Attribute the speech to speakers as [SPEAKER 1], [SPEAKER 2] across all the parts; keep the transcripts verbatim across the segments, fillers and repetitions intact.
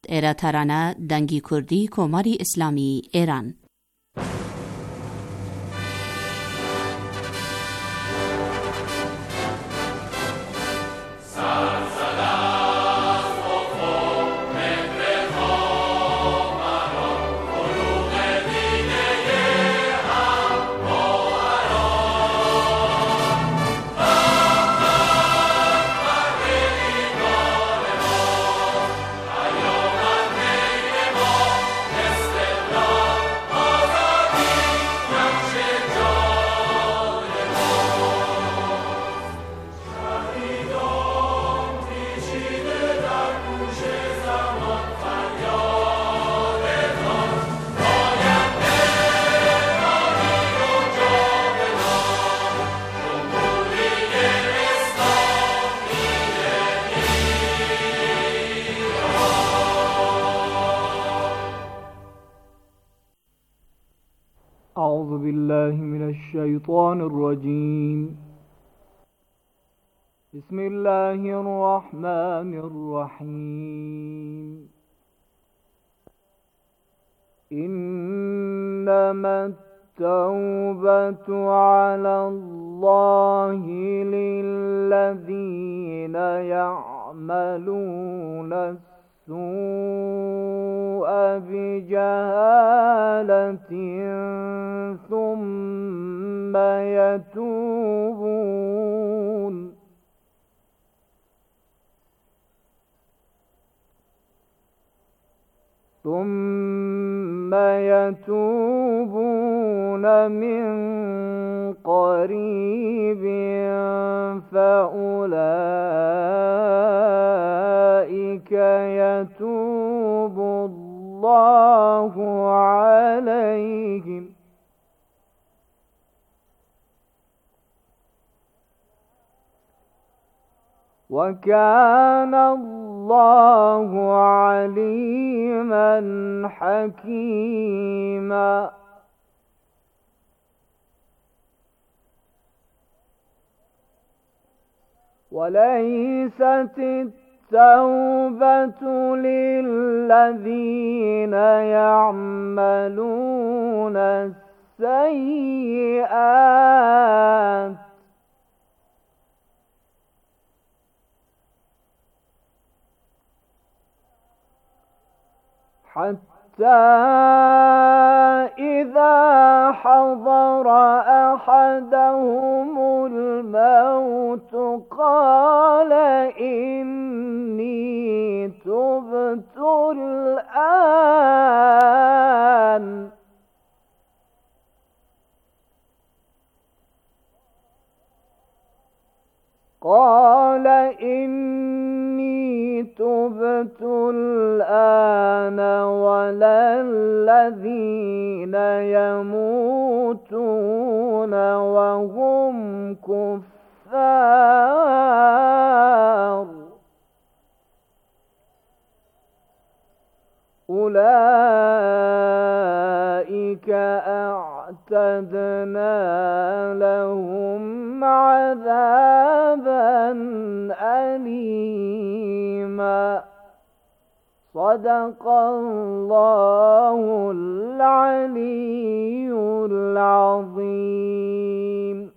[SPEAKER 1] ایراترانا دنگی کردی کماری اسلامی ایران.
[SPEAKER 2] أعوذ بالله من الشيطان الرجيم. بسم الله الرحمن الرحيم. إنما التوبة على الله للذين يعملون السوء بجهالة ثم يتوبون ثم يتوبون من قريب فأولئك يتوب الله عليهم وكان الله عليما حكيما. وليست التوبة للذين يعملون السيئات حتى إذا حضر أحدهم الموت قال إني تبت الآن قال إني تبت الآن ولا الذين يموتون وهم كفار أولئك أعتدنا لهم عذابا أليما. صدق الله العلي العظيم.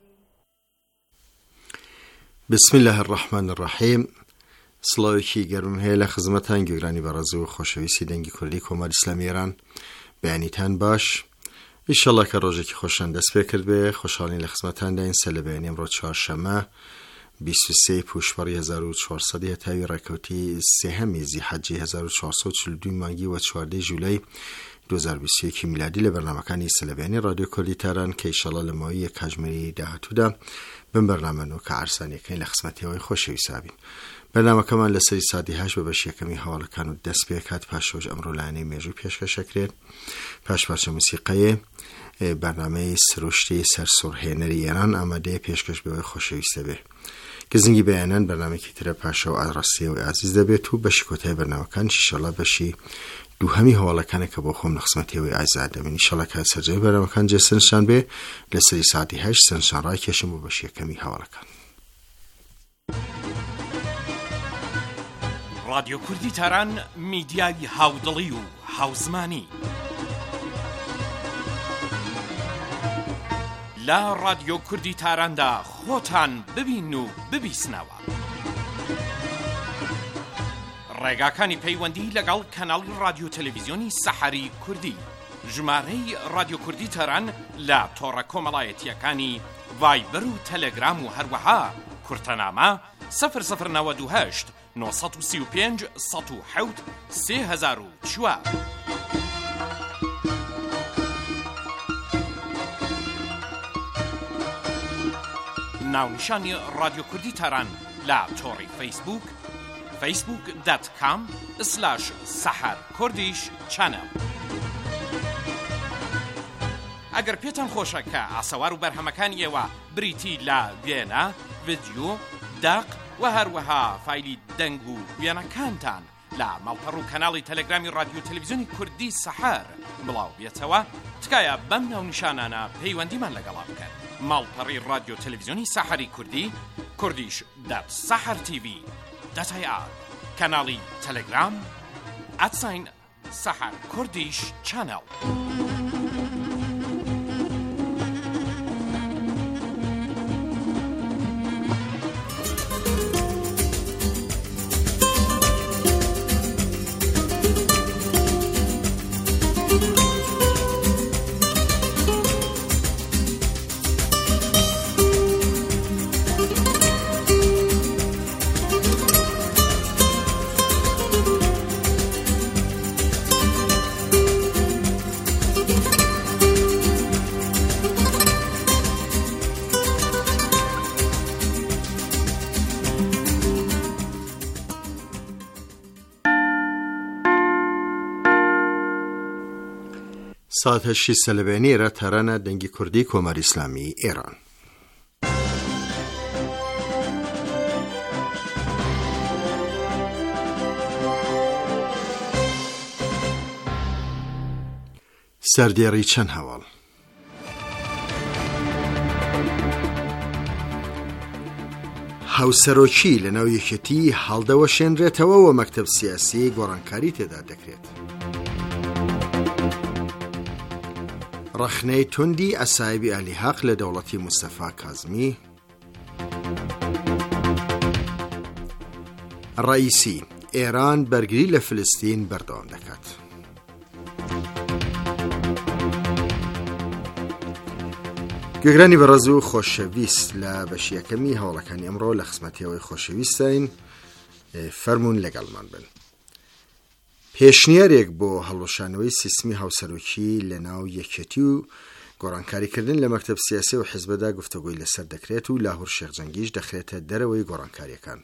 [SPEAKER 3] بسم الله الرحمن الرحیم. سڵاوێکی گەرم هەیە لە خزمەتان گوێرانی بەڕێز و خۆشەویستی دەنگی کوردی کۆماری ئیسلامی ئێران. بەیانیتان باش. ئینشەڵڵا کە ڕۆژێکی خۆشان دەست پێ کرد بێ. خۆشحاڵین لە خزمەتانداین سەر لە بەیانی ئەمڕۆ چوارشەممە بیست و سێ پوشبەڕی هەزار و چوارسەد هەتاوی ڕێکەوتی سێهەمی زیحەجی هەزار و چوارسەد و چل و دوو مانگی و چواردەی ژوولەی دوو هەزار و بیست و یەک میلادی لە بەرنامەکانی سەلەبیانی ڕادیۆ کوردی تاران کە ئینشەڵڵا لە ماوەی کاتژمێری داهاتوودا بم بەرنامەنەوە کە عرسانیەکەین لە خزمەتیەوەی خۆشەویستا بین. بەرنامەکەمان لە سەری سادی هەشت بە بەشی یەکەمی هەواڵەکان و دەست پێ کات پاشەوەش ئەمڕۆ لایەنەی مێژووی پێشکەشەکرێت. پاش پارچە موسیقەیە بەرنامەی سروشتی سەرسوڕهێنەری ئێران ئامادەیە پێشکەش بەوەی خۆشەویستە بێ. گزنگی بەیانان بەرنامێکی ترە پاشەوە ئاڕاستیەوەی ئازیز دەبێت و بەشی کۆتای بەرنامەکان ئینشەڵڵا بەشی دووهەمی هەواڵەکانە کە بۆ خۆم لە خزمەتیەوەی ئازاد دەبین. ئینشەڵڵا کە سەرجەوی بەرنامەکان جێ سەرنجشان بێ لە سەری ساعتی هەشت سەرنجشان ڕاکێشم بۆ بەشی یەکەمی هەواڵەکان.
[SPEAKER 4] رادیۆ کوردی تاران میدیای هاودڵی و هاوزمانی لا رادیۆ کوردی تاراندا خۆتان ببین و ببیسنەوە. ڕێگاکانی پەیوەندی لەگەڵ کەناڵی رادیۆ تەلەڤیزیۆنی سەحەری کوردی، ژمارەی رادیۆ کوردی تاران لە تۆڕە کۆمەڵایەتیەکانی ڤایبەر و تەلەگرام و هەروەها کورتەنامە سەفر سەفر نەوەد و هەشت نۆ سەد و سی و پێنج سەد و حەوت سێ هەزار و چوار. ناونیشانی رادیۆ کوردی تاران لە تۆڕی فەیسبوک فەیسبوک دات کام سلاش سەحەر کوردیش چەنەڵ. ئەگەر پێتان خۆشە کە ئاسەوار و بەرهەمەکانی ئێوە بریتی لە وێنە، ڤیدیۆ، داق و هەروەها فایلی دەنگ و وێنەکانتان لە ماڵپەڕ و کەناڵی تەلەگرامی رادیۆ تەلەڤیزیۆنی کوردی سەحەر بڵاو بێتەوە، تکایە بەم ناونیشانانە پەیوەندیمان لەگەڵا بکەن. ماڵپەڕی رادیۆ تەلەڤیزیۆنی سەحەری کوردی، کوردیش دات سەحەر تیڤی دات ئای ئار، کەناڵی تەلەگرام ئەتساین سەحەر کوردیش چەنەڵ.
[SPEAKER 3] ساعت هەشتی سەلەبێنیرە تارانە دەنگی کوردی کۆماری ئیسلامی ئێران. سەردێڕی چەند هەواڵ. هاوسەرۆکی لە ناو یەکێتی هەڵدەوەشێنرێتەوە و مەکتەب سیاسی گۆڕانکاری تێدا دەکرێت. ڕەخنەی توندی ئەسایبی ئالیحاق لە دەوڵەتی موستەفا کازمی. ڕئیسی ئێران بەرگری لە فلستین بەردەوام دەکات. گوێگرانی بەڕێز و خۆشەویست، لە بەشی یەکەمی هەوڵەکانی ئەمڕۆ لە خزمەتیەوەی خۆشەویستین، فەرموون لەگەڵمان بن. پێشنیارێک بۆ هەڵۆشانەوەی سیستمی هاوسەرۆکی لە ناو یەکێتی و گۆڕانکاریکردن لە مەکتەب سیاسی و حیزبەدا گفتوگۆی لەسەر دەکرێت و لاهور شێخجەنگیش دەخرێتە دەرەوەی گۆڕانکاریەکان.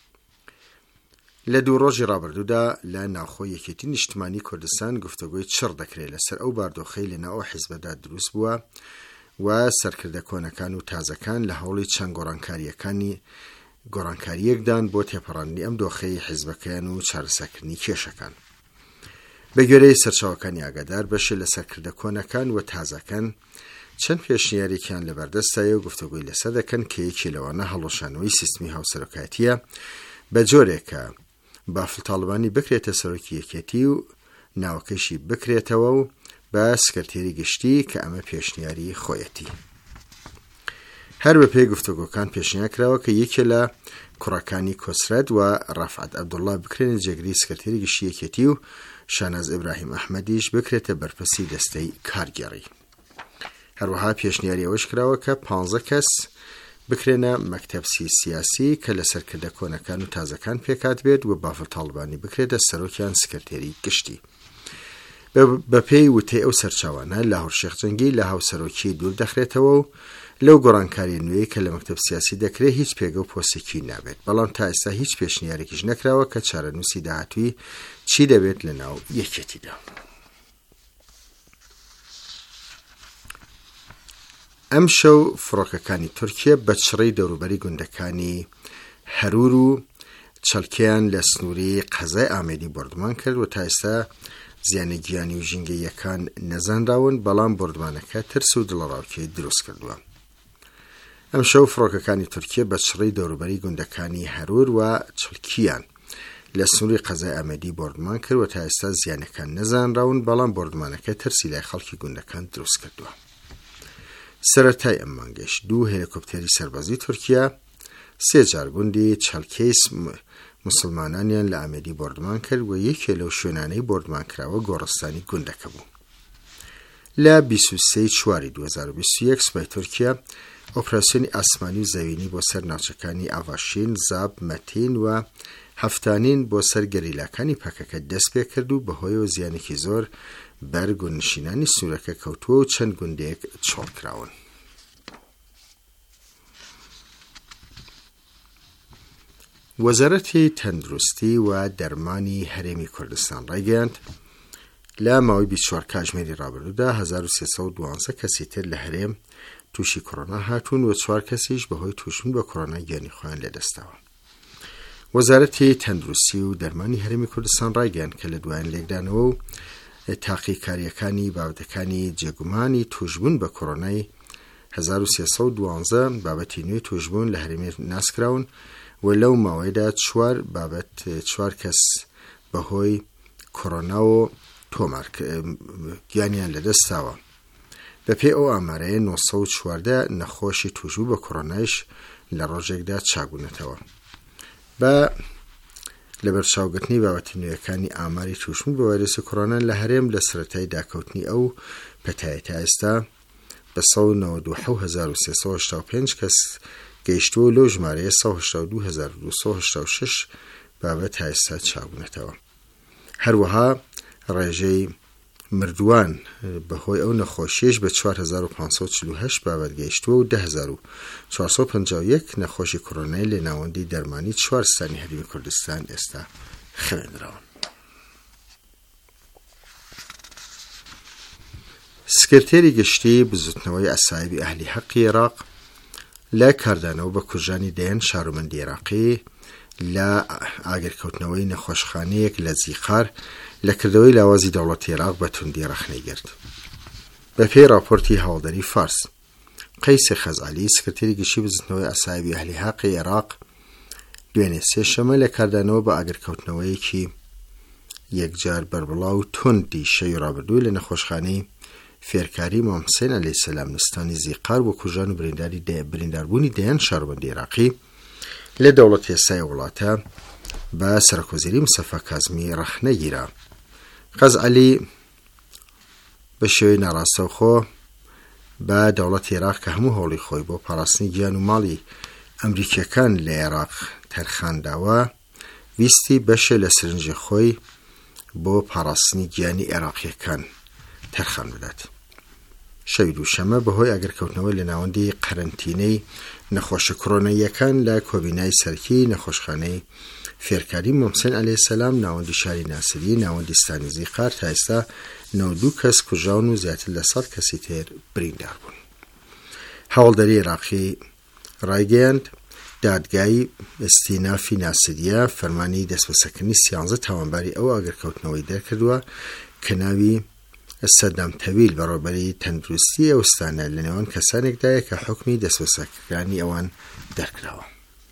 [SPEAKER 3] لە دوو ڕۆژی ڕابردوودا لە ناوخۆی یەکێتی نیشتمانی کوردستان گفتوگۆی چڕ دەکرێت لەسەر ئەو باردۆخەی لە ناو حیزبەدا دروست بووە و سەرکردە کۆنەکان و تازەکان لە هەوڵی چەند گۆڕانکاریەکانی گۆڕانکاریەکدان بۆ تێپەڕاندنی ئەم دۆخەی حیزبەکەیان و چارەسەرکردنی کێشەکان. بە گوێرەی سەرچاوەکانی ئاگادار بەشێ لە سەرکردە کۆنەکان و تازەکان چەند پێشنیاریان لەبەردەستایە و گفتوگۆی لەسەر دەکەن کە یەکی لەوانە هەڵۆشانەوەی سیستمی هاوسەرۆکاتیە بە جۆرێکە بافڵتاڵبانی بکرێتە سەرۆکی یەکێتی و ناوەکەشی بکرێتەوە و بە سکرتێری گشتی کە ئەمە پێشنیاری خۆیەتی. هەر بە پێی گفتوگۆکان پێشنیار کراوە کە یەکێ لە کوڕەکانی کۆسرەد و ڕەفعەت عەبدوڵڵا بکرێنە جێگری سکرتێری گشتی یەکێتی و شاناز ئیبراهیم ئەحمەدیش بکرێتە بەرپرسی دەستەی کارگێڕی. هەروەها پێشنیاری ئەوەش کراوە کە پانزە کەس بکرێنە مەکتەبسی سیاسی کە لە سەرکردە کۆنەکان و تازەکان پێکات بێت و بافڵتاڵبانی بکرێتە سەرۆکیان سکرتێری گشتی. بە پێی وتەی ئەو سەرچاوانە لاهور شێخجەنگی لە هاوسەرۆکی دوور دەخرێتەوە و لەو گۆڕانکاری نوێی کە لە مەکتەب سیاسی دەکرێت هیچ پێگە و پۆستێکی نابێت. بەڵام تا ئێستا هیچ پێشنیارێکیش نەکراوە کە چارەنووسی داهاتووی چی دەبێت لە ناو یەکێتیدا. ئەم شەو فڕۆکەکانی تورکیە بە چڕی دەوروبەری گوندەکانی هەرور و چەلکیان لە سنووری قەزای ئامێدی بردمان کرد و تا ئێستا زیانی گیانی و ژینگەیەکان نەزانراون، بەڵام بردمانەکە ترس و دڵڕاوکێ دروست کردووە. ئەم شەو فڕۆکەکانی تورکیە بە چڕی دەوروبەری گوندەکانی هەرور و چەلکیان لە سنووری قەزای ئەمەدی بۆردمان کرد و تا ئێستا زیانەکان نەزانراون، بەڵام بۆردمانەکە ترسی لای خەڵکی گوندەکان دروست کردووە. سەرەتای ئەم مانگەش دوو هێلیکۆپتەری سەربازی تورکیا سێ جار گوندی چەلکەیس مسلمانانیان لە ئەمەدی بۆردمان کرد و یەکێ لەو شوێنانەی بۆردمان کراوە گۆڕستانی گوندەکە بوو. لە بیست و سێ چواری دوو هەزار و بیست و یەک سوپای تورکیا ئۆپراسیۆنی ئاسمانی و زەوینی بۆ سەر ناوچەکانی ئاڤاشین، زاب، مەتین و هەفتانین بۆ سەر گەریلاکانی پەکەکە دەست پێ کرد و بەهۆیەوە زیانێکی زۆر بەر گوندنشینانی سنوورەکە کەوتووە و چەند گوندێک چۆڵ کراون. وەزارەتی تەندروستی و دەرمانی هەرێمی کوردستان ڕایگەیاند لە ماوەی بیست و چوار کاتژمێری ڕابردوودا هەزار و سێسەد و دوانزە کەسی تر لە هەرێم تووشی کۆڕۆنا هاتوون و چوار کەسیش بەهۆی تووشبوون بە کۆڕۆنا گیانی خۆیان لێدەستەوە. وەزارەتی تەندروستی و دەرمانی هەرێمی کوردستان ڕایگەیاند کە لە دوایین لێکدانەوە و تاقیکاریەکانی بابەتەکانی جێگومانی تووشبوون بە کۆڕۆنای هەزار و سێسەد و دوانزە بابەتی نوێی تووشبوون لە هەرێمی ناسکراون و لەو ماوەیەدا چوار بابەت چوار کەس بەهۆی کۆڕۆنا و تۆمار گیانیان لەدەستاوە. بەپێی ئەو ئامارەیە نۆ سەد و چواردە نەخۆشی تووشبوو بە کۆڕۆنایش لە ڕۆژێکدا چاکبوونەتەوە. بە لەبەرچاوگرتنی بابەتی نوێیەکانی ئاماری تووشبوون بە ڤایرۆسی کۆڕۆنا لە هەرێم لە سەرەتای داکەوتنی ئەو پەتایە تا ئێستا بە سەد و نەوەت و حەوت هەزار و سێسەد و هەشتا و پێنج کەس گەیشتووە لەو ژمارەیە سەد و هەشتا و دوو هەزار و دووسەد و هەشتا و شەش بابەت تا ئێستا چاکبوونەتەوە. هەروەها ڕێژەی مردووان بەهۆی ئەو نەخۆشیش بە چوار هەزار و پانسەد و چل و هەشت بابەت گەیشتووە و ده هەزار و چوارسەد و پەنجا و یەک نەخۆشی کۆڕۆنای لە ناوەندی دەرمانی چوار ستانی هەرێمی کوردستان ئێستا خوێندراون. سکرتێری گشتی بزوتنەوەی ئەسایبی ئەهلی حەقی عێراق لە کاردانەوە بە کوژانی دەیەن شارۆمەندی عێراقی لە ئاگرکەوتنەوەی نەخۆشخانەیەک لە زیقار لە کردەوەی لاوازی دەوڵەتی عێراق بە توندی ڕەخنەی گرت. بەپێی راپۆرتی هەواڵدەری فارس، قەیسی خەزعەلی سکرتێری گشتی بزوتنەوەی ئەسایبی ئەهلی حەقی عێراق دوێنێ سێشەمە لە کاردانەوە بە ئاگرکەوتنەوەیەکی یەکجار بەربڵاو توندی شەوی ڕابردوو لە نەخۆشخانەی فێرکاری مام حوسێن عەلەیهی سەلام نستانی زیقار بۆ کوژان و برینداربوونی دەیان شارۆمەندی عێراقی لە دەوڵەتی ئێستای وڵاتە بە سەرۆکوەزیری مستەفا کازمی ڕەخنەگیرا. خەزعەلی بە شێوەی ناڕاستەوخۆ بە دەوڵەتی عێراق کە هەموو هەوڵی خۆی بۆ پاراستنی گیان و ماڵی ئەمریکیەکان لە عێراق تەرخانداوە، ویستی بەشە لە سرنجی خۆی بۆ پاراستنی گیانی عێراقیەکان تەرخان بدات. شەوی دووشەمە بەهۆی ئاگرکەوتنەوەی لە ناوەندی قەرەنتینەی نەخۆشە کۆڕۆناییەکان لە کۆبینای سەرکی نەخۆشخانەی فێرکاری مام حوسێن عەلەیهی سەلام ناوەندی شاری ناسری ناوەندی ستانی زیقار تا ئێستا نەوە و دوو کەس کوژاون و زیاتر لە سەد کەسی تر بریندار بوون. هەواڵدەری عێراقی ڕایگەیاند دادگای ئستینافی ناسریە فەرمانی دەستبەسەرکردنی سیانزە تاوانباری ئەو ئاگرکەوتنەوەی دەرکردووە کە ناوی سەدام تەویل بەڕێوەبەری تەندروستی ئەوستانە لە نێوان کەسانێکدایە کە حکمی دەستبەسەرکردنی ئەوان دەرکراوە.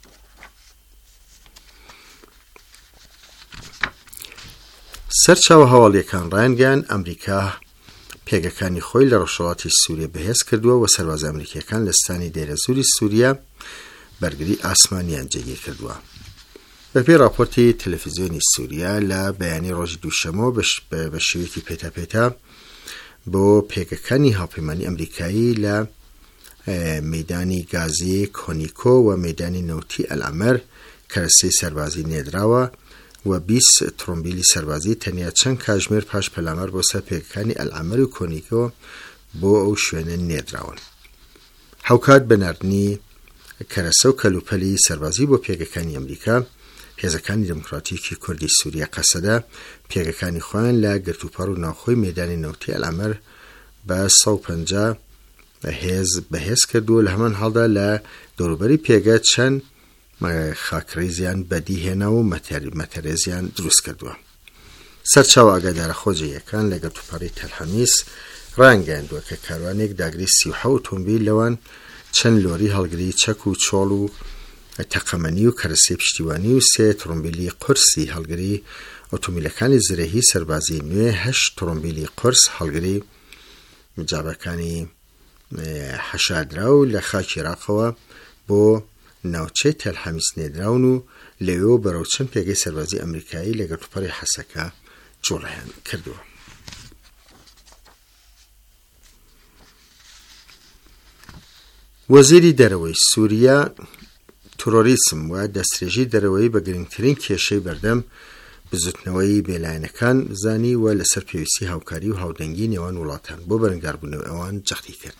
[SPEAKER 3] سەرچاوە هەواڵیەکان ڕایانگەیان ئەمریکا پێگەکانی خۆی لە ڕۆژهەڵاتی سووریا بەهێز کردووە و سەربازە ئەمریکیەکان لە ستانی دێرەزووری سووریا بەرگری ئاسمانیان جێگیر کردووە. بەپێی راپۆرتی تەلەڤیزیۆنی سووریا لە بەیانی ڕۆژی دووشەمەوە بە شێوەیەکی پێتاپێتا بۆ پێگەکانی هاوپەیمانی ئەمریکایی لە مەیدانی گازی کۆنیکۆ و مەیدانی نەوتی ئەلعەمەر کەرەسەی سەربازی نێدراوە و بیست ترۆمبیلی سەربازی تەنیا چەند کاتژمێر پاش پەلامەر بۆ سەر پێگەکانی ئەلعەمەر و کۆنیکۆ بۆ ئەو شوێنە نێدراون. هەوکات بەناردنی کەرەسە و کەلوپەلی سەربازی بۆ پێگەکانی ئەمریکا، هێزەکانی دموکراتیکی کوردی سووریا قەسەدە پێگەکانی خۆیان لە گرتوپەڕ و ناوخۆی مەیدانی نەوتی ئەلعەمەر بە سەد و پەنجا هێز بەهێز کردووە. لە هەمان هەڵدا لە دەوروبەری پێگە چەند خاکڕیزیان بەدیهێنا و مەتەرێزیان دروست کردووە. سەرچاوە ئاگادارە خۆجێیەکان لە گرتوپەڕی تەلحەمیس ڕایانگەیاندووە کە کاروانێک داگری سی و حەوت ئۆتۆمبیل لەوان چەند لۆری هەڵگری چەک و چۆڵ و تەقەمەنی و کەرەسەی پشتیوانی و سێ تڕۆمبیلی قورسی هەڵگری ئۆتۆمبیلەکانی زرەهی سەربازی نوێ، هەشت تڕۆمبیلی قورس هەڵگری جابەکانی حەشادرا و لە خاکی عێراقەوە بۆ ناوچەی تەلحەمیس نێدراون و لەوێ بەرەو چەند پێگەی سەربازی ئەمریکایی لە گەتوپەڕی حەسەکە جوڵەیان کردووە. وەزیری دەرەوەی سووریا تۆرۆریسم و دەستێژی دەرەوەی بە گرنگترین کێشەی بەردەم بزوتنەوەی بێلایەنەکان زانی و لەسەر پێویستی هاوکاری و هاودەنگی نێوان وڵاتان بۆ بەرەنگاربوونەوەی ئەوان جەختی کرد.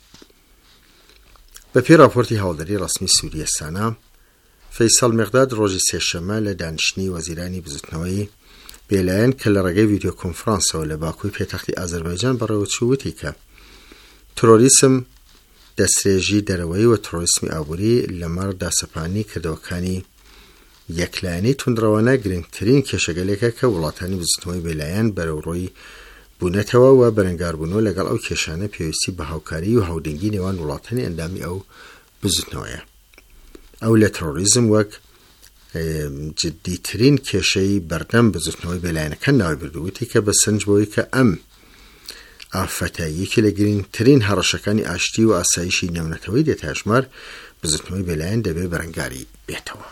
[SPEAKER 3] بە پێی راپۆرتی هاوڵەری ڕەسمی سووریە سانە، فەیساڵ مێغداد ڕۆژی سێشەمە لە دانیشتنی وەزیرانی بزوتنەوەی بێلایەن کە لە ڕێگەی ڤیدیۆ کۆنفرانسەوە لە باکووی پێتەختی ئازەربایجان بەڕێوەچوو وتی کە تۆرۆریسم، دەستێژی دەرەوەی و تۆرۆریسمی ئابووری لەمەڕ داسەپانی کردەوەکانی یەکلایەنەی توندڕەوانە گرنگترین کێشەگەلێکە کە وڵاتانی بزوتنەوەی بێلایەن بەرەوڕۆی بوونەتەوە و بەرەنگاربوونەوە لەگەڵ ئەو کێشانە پێویستی بە هاوکاری و هاودەنگی نێوان وڵاتانی ئەندامی ئەو بزوتنەوەیە. ئەو لە تۆرۆریزم وەک جددیترین کێشەی بەردەم بزوتنەوەی بێلایەنەکە ناوی بردووتی کە بە سنج بۆی کە ئەم ئافەتە یەکی لە گرنگترین هەڕەشەکانی ئاشتی و ئاسایشی نێونەتەوەی دێتە ژمار، بزوتنەوەی بێلایەن دەبێ بەرەنگاری بێتەوە.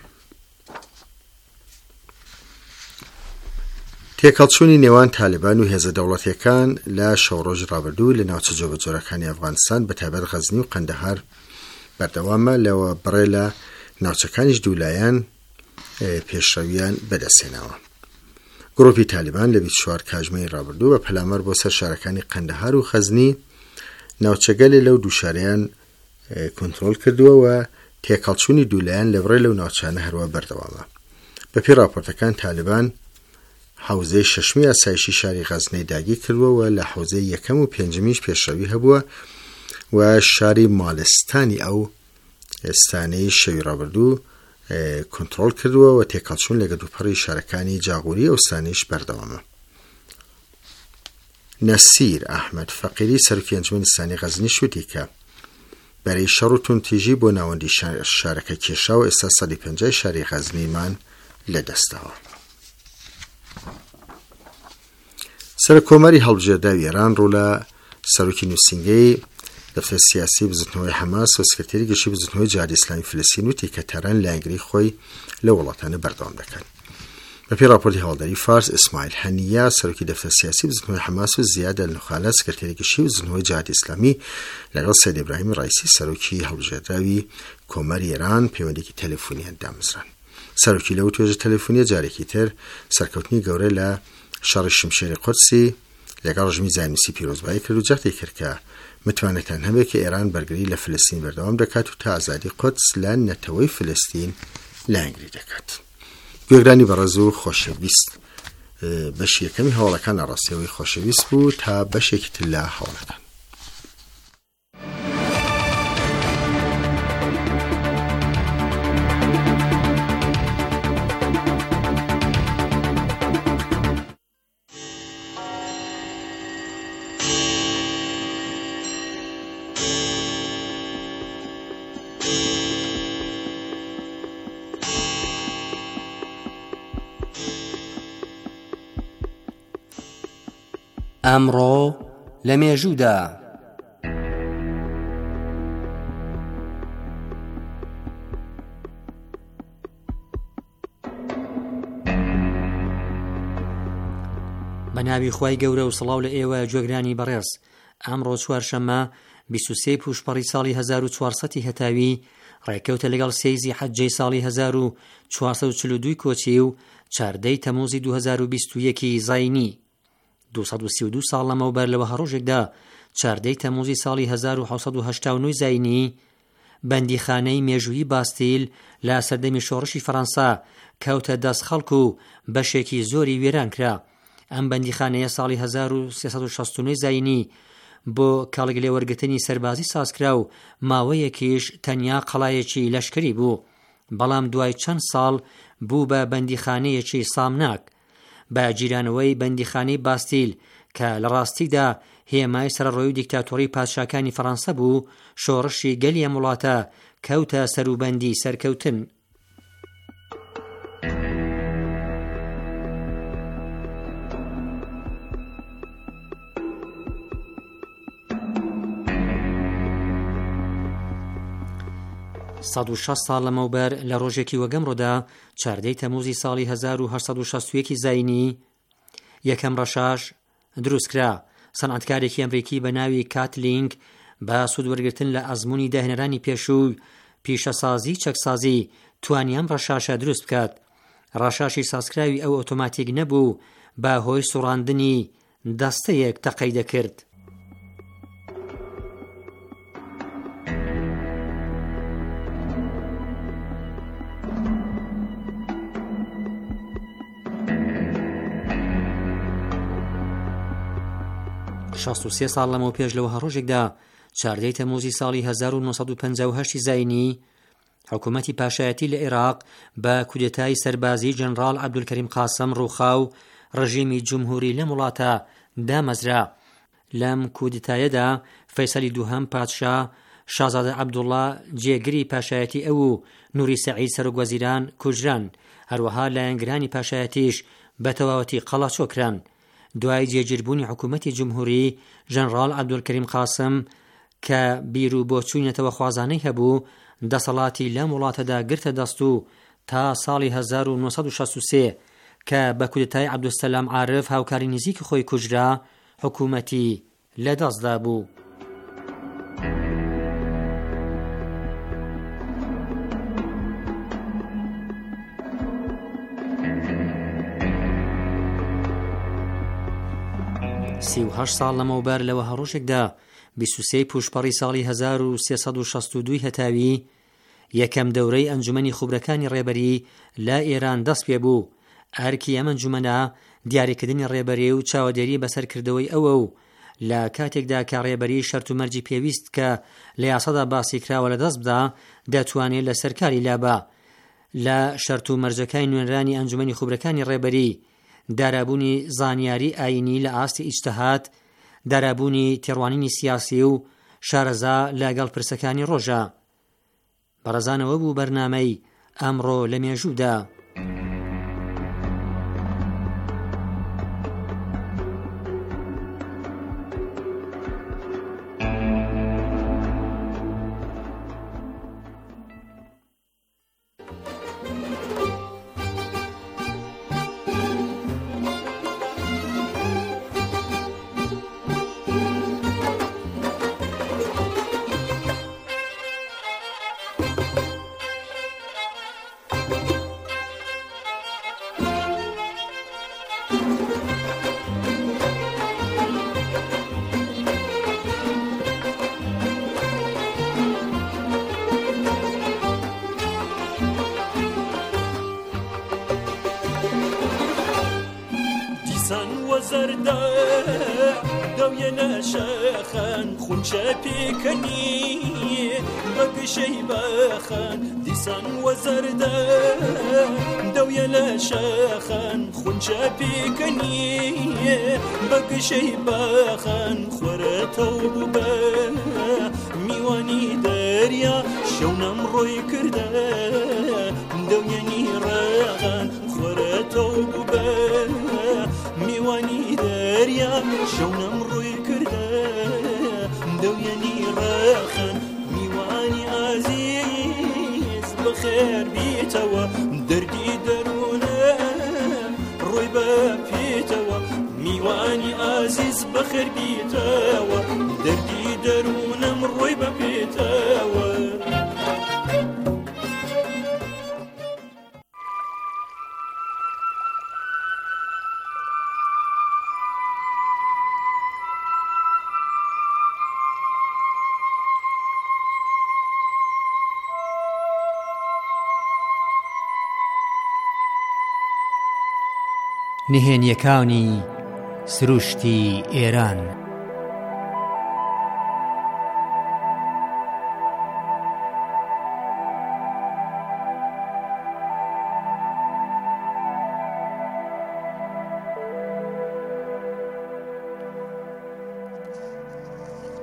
[SPEAKER 3] تێکەڵچوونی نێوان تالیبان و هێزە دەوڵەتیەکان لە شەوڕۆژی ڕابردوو لە ناوچە جۆبەجۆرەکانی ئەفغانستان بە تایبەت غەزنی و قەندەهار بەردەوامە، لەوە بڕێ لە ناوچەکانیش دوولایەن پێشڕەویان بەدەستێنەوە. گڕۆپی تالیبان لە بیست و چوار کاتژمەی ڕابردوو بە پەلامەر بۆ سەر شارەکانی قەندەهار و خەزنی ناوچەگەلێ لەو دوو شارەیان کۆنتڕۆل کردووە و تێکەڵچوونی دوولایەن لە بڕێ لەو ناوچانە هەروە بەردەوامە. بە پێی راپۆرتەکان تالیبان حوزەی شەشمی ئاسایشی شاری غەزنەی داگیر کردووە و لە حوزەی یەکەم و پێنجمیش پێشەوی هەبووە و شاری مالستانی ئەو ئێستانەی شەوی ڕابردوو کۆنتڕۆل کردووە و تێکەڵچوون لە گەدوپەڕی شارەکانی جاغوری ئەو ستانەیش بەردەوامە. نەسیر ئەحمەد فەقیری سەرۆکی ئەنجومەنی سانی غەزنی شوتی کە بەرەی شەڕ و توندتیژی بۆ ناوەندی شارەکە کێشا و ئێستا سەدی پەنجای شاری غەزنیمان لەدەستەوە. سەرکۆمەری هەڵبژێرداوی ئێران ڕوو لە سەرۆکی نووسینگەی دەفتەر سیاسی بزوتنەوەی حەماس و سکرتێری گەشتی بزوتنەوەی جیهادی ئیسلامی فلەستین وتی کە تەران لایەنگری خۆی لە وڵاتانە بەردەوام دەکات. بە پێی راپۆرتی هەوڵداری فارس، ئیسماعیل هەنیە سەرۆکی دەفتەر سیاسی بزوتنەوەی حەماس و زیاد ئەلنوخالە سکرتێری گەشتی بزوتنەوەی جیهادی ئیسلامی لەگەڵ سەید ئیبراهیمی ڕایسی سەرۆکی هەڵبژێرداوی کۆمەری ئێران پەیوەندێکی تەلەفۆنیان دامەزران. سەرۆکی لەو توێژە تەلەفۆنیە جارێکی تر سەرکەوتنی گەورە لە شەڕی شمشێری قودسی لەگەڵ ڕژمی زایونیستی پیرۆزبایی کرد و جەختی کرد کە متوانێتان هەبێت کە ئێران بەرگری لە فلەستین بەردەوام دەکات و تا ئازادی قودس لە نەتەوەی فلەستین لایەنگری دەکات. گوێگرانی بەڕێز و خۆشەویست، بەشی یەکەمی هەواڵەکان ئاڕاستیەوەی خۆشەویست بوو تا بەشێکی تر لە هەواڵەکان.
[SPEAKER 5] ئەمڕۆ لە مێژوودا بە ناوی خوای گەورە و سڵاو لە ئێوە گوێگرانی بەڕێز. ئەمڕۆ چوارشەممە بیست و سێ پوشپەڕی ساڵی هەزار و چوارسەدی هەتاوی ڕێکەوتە لەگەڵ سێیزی حەجەی ساڵی هەزار و چوارسەد و چل و دوو کۆچی و چاردەی تەموزی دوو هەزار و بیست و یەکی زاینی. دووسەد و سی و دوو ساڵ لەمەوبەر لەوە هەڕۆژێکدا چاردەی تەموزی ساڵی هەزار و حەوسەد و هەشتا و نۆی زاینی بەندیخانەی مێژوویی باستیل لە سەردەمی شۆڕشی فەڕەنسا کەوتە دەست خەڵک و بەشێکی زۆری وێران کرا. ئەم بەندیخانەیە ساڵی هەزار و سێسەد و شەست و نۆی زاینی بۆ کاڵک لێوەرگرتنی سەربازی سازکرا و ماوەیەکیش تەنیا قەڵایەکی لەشکری بوو، بەڵام دوای چەند ساڵ بوو بە بەندیخانەیەکی سامناک. بە گیرانەوەی بەندیخانەی باستیل کە لە ڕاستیدا هێمای سەرڕۆی و دیکتاتۆری پادشاکانی فەڕەنسا بوو، شۆڕشی گەلیە وڵاتە کەوتە سەروبەندی سەرکەوتن. سەد و شەست ساڵ لەمەوبەر لە ڕۆژێکی وەگەمڕۆدا چاردەی تەمووزی ساڵی هەزار و هەشت سەد و شەست و یەک زاینی یەکەم ڕەشاش دروستکرا. سەنعەتکارێکی ئەمریکی بە ناوی کاتلینگ بە سوودوەرگرتن لە ئەزموونی داهێنەرانی پێشووی پیشەسازی چەکسازی توانی ئەم ڕەشاشە دروست بکات. ڕەشاشی سازکراوی ئەو ئۆتۆماتیک نەبوو، بە هۆی سوڕاندنی دەستەیەک تەقەی دەکرد. شەست و سێ ساڵ لەمەوە پێش لەوە هەڕۆژێکدا چاردەی تەمووزی ساڵی هەزار و نۆ سەد و پەنجا و هەشت زاینی حکوومەتی پاشایەتی لە عێراق بە کودێتای سەربازی جەنەڕاڵ عەبدولکەریم قاسم ڕووخاو ڕژیمی جومهوری لەم وڵاتە دامەزرا. لەم کودێتایەدا فەیسەلی دووهەم پادشا شازادە عەبدوڵڵا جێگری پاشایەتی ئەو و نووری سەعید سەرۆکوەزیران کوژران، هەروەها لایەنگرانی پاشایەتیش بە تەواوەتی قەڵاچۆکران. دوای جێگیربوونی حکوومەتی جمهوری ژەنەڕاڵ عەبدولکەریم قاسم کە بیر و بۆچوونەتەوە خوازانەی هەبوو، دەسەڵاتی لەم وڵاتەدا گرتە دەست و تا ساڵی هەزار و نۆ سەد و شەست و سێ کە بە کودێتای عەبدولسەلام عارف هاوکاری نزیکی خۆی کوژرا، حکوومەتی لەدەستدا بوو. سی و هەشت ساڵ لەمەوبەر لەوە هەڕۆژێکدا بیست و سێ پوشپەڕی ساڵی هەزار و سێ سەد و شەست و دوو هەتاوی یەکەم دەورەی ئەنجومەنی خوبرەکانی ڕێبەری لە ئێران دەست پێ بوو. ئەرکی ئەم ئەنجومەنە دیاریکردنی ڕێبەری و چاوەدێری بەسەرکردەوەی ئەوە و لە کاتێکدا کە ڕێبەری شەرت و مەرجی پێویست کە لە یاسادا باسی کراوە لە دەست بدا دەتوانێت لە سەرکاری لابا. لە شەرت و مەرجەکانی نوێنرانی ئەنجومەنی خوبرەکانی ڕێبەری دارابوونی زانیاری ئاینی لە ئاستی ئیجتیهاد، دارابوونی تێڕوانینی سیاسی و شارەزا لەگەڵ پرسەکانی ڕۆژە. بەڕێزانەوە بوو بەرنامەی ئەمڕۆ لە مێژوودا.
[SPEAKER 6] زەردە دەوێنە شەخەن خونچە پێکەنی بەگشەی بەخەن دیسان وە زەردە دەوێنە شەخەن خونچە پێکەنی بەگشەی بەخەن خۆرەتەو بوو بە میوانی دەریا شەونەم ڕۆی کردە دەوێنی ڕەغەن خۆرەتەو بوو بە میوانی دەریا شەونەم ڕووی کردە دەوێنی ڕەخەن میوانی ئازیز بەخێر بیتەوە دەردی دەروونە ڕووی بە پێیتەوە میوانی ئازیز بەخێر بیتەوە دەردی دەروونەم ڕووی بە پێیتەوە.
[SPEAKER 5] نهێنیەکانی سروشتی ئێران.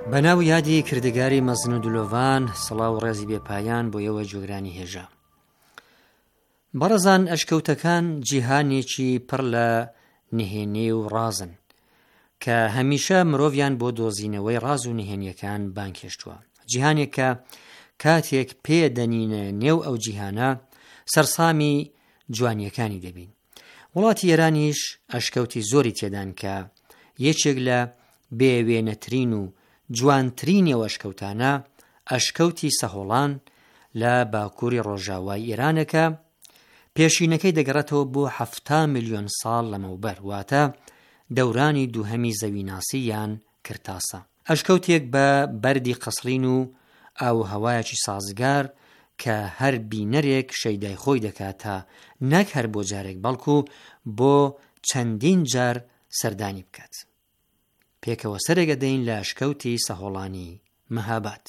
[SPEAKER 5] بەناو یادی کردگاری مەزن و دلۆڤان سڵاو و ڕێزی بێپایان بۆ ئێوە جۆگرانی هێژە. بەڕەزان ئەشکەوتەکان جیهانێکی پڕ لە نهێنی و ڕازن کە هەمیشە مرۆڤیان بۆ دۆزینەوەی ڕاز و نهێنیەکان بانکێشتووە. جیهانێک کە کاتێک پێدەنینە نێو ئەو جیهانە سەرسامی جوانیەکانی دەبین. وڵاتی ئێرانیش ئەشکەوتی زۆری تێدان کە یەکێک لە بێوێنەترین و جوانترینی ئەو ئەشکەوتانە ئەشکەوتی سەهۆڵان لە باکووری ڕۆژاوای ئێرانەکە پێشینەکەی دەگەڕێتەوە بۆ هەفتا ملیۆن ساڵ لەمەوبەر، واتە دەورانی دووهەمی زەویناسی یان کرتاسە. ئەشکەوتێک بە بەردی قەسڵین و ئاو هەوایەکی سازگار کە هەر بینەرێک شەیدای خۆی دەکات تا نەک هەر بۆ جارێک بەڵکو بۆ چەندین جار سەردانی بکات. پێکەوە سەرێگە دەین لە ئەشکەوتی سەهۆڵانی مەهاباد.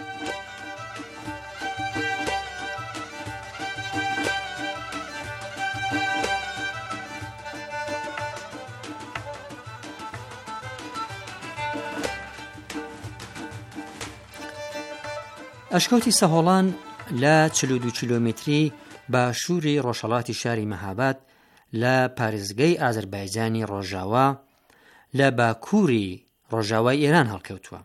[SPEAKER 5] ئەشکەوتی سەهۆڵان لە چل و دوو کیلۆمتری باشووری ڕۆژهەڵاتی شاری مەهاباد لە پارێزگەی ئازەربایجانی ڕۆژاوا لە باکووری ڕۆژاوای ئێران هەڵکەوتووە.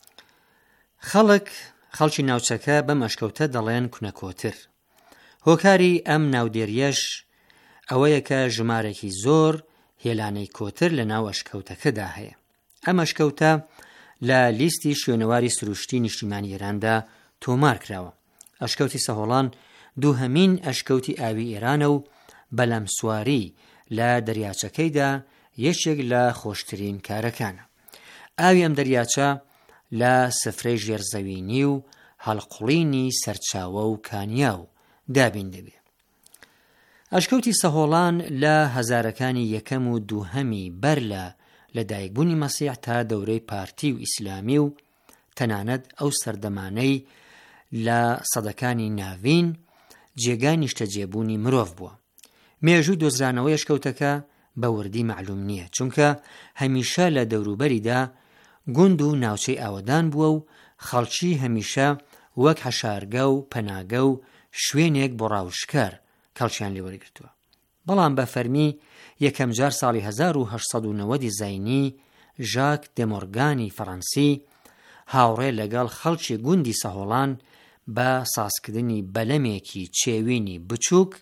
[SPEAKER 5] خەڵک خەڵکی ناوچەکە بەم ئەشکەوتە دەڵێن کونەکۆتر. هۆکاری ئەم ناودێریەش ئەوەیە کە ژمارێکی زۆر هێلانەی کۆتر لە ناو ئەشکەوتەکەدا هەیە. ئەم ئەشکەوتە لە لیستی شوێنەواری سروشتی نیشتیمانی ئێراندا تۆمار کراوە. ئەشکەوتی سەهۆڵان دووهەمین ئەشکەوتی ئاوی ئێرانە و بەلەمسواری لە دەریاچەکەیدا یەکێک لە خۆشترین کارەکانە. ئاوی ئەم دەریاچە لە سفرەی ژێرزەوینی و هەڵقوڵینی سەرچاوە و کانیا و دابین دەبێ. ئەشکەوتی سەهۆڵان لە هەزارەکانی یەکەم و دووهەمی بەر لە لەدایکبوونی مەسیح تا دەورەی پارتی و ئیسلامی و تەنانەت ئەو سەردەمانەی لە سەدەکانی ناوین جێگای نیشتەجێبوونی مرۆڤ بووە. مێژووی دۆزرانەوەی ئەشکەوتەکە بە وردی معلوم نییە، چونکە هەمیشە لە دەوروبەریدا گوند و ناوچەی ئاوەدان بووە و خەڵکی هەمیشە وەک هەشارگە و پەناگە و شوێنێک بۆ ڕاوشکار کەڵکیان لێوەرگرتووە. بەڵام بە فەرمی یەکەم جار ساڵی هەزار و هەشت سەد و نەوەدی زاینی ژاک دێمۆرگانی فەڕەنسی هاوڕێ لەگەڵ خەڵکی گوندی سەهۆڵان بە سازکردنی بەلەمێکی چێوینی بچووک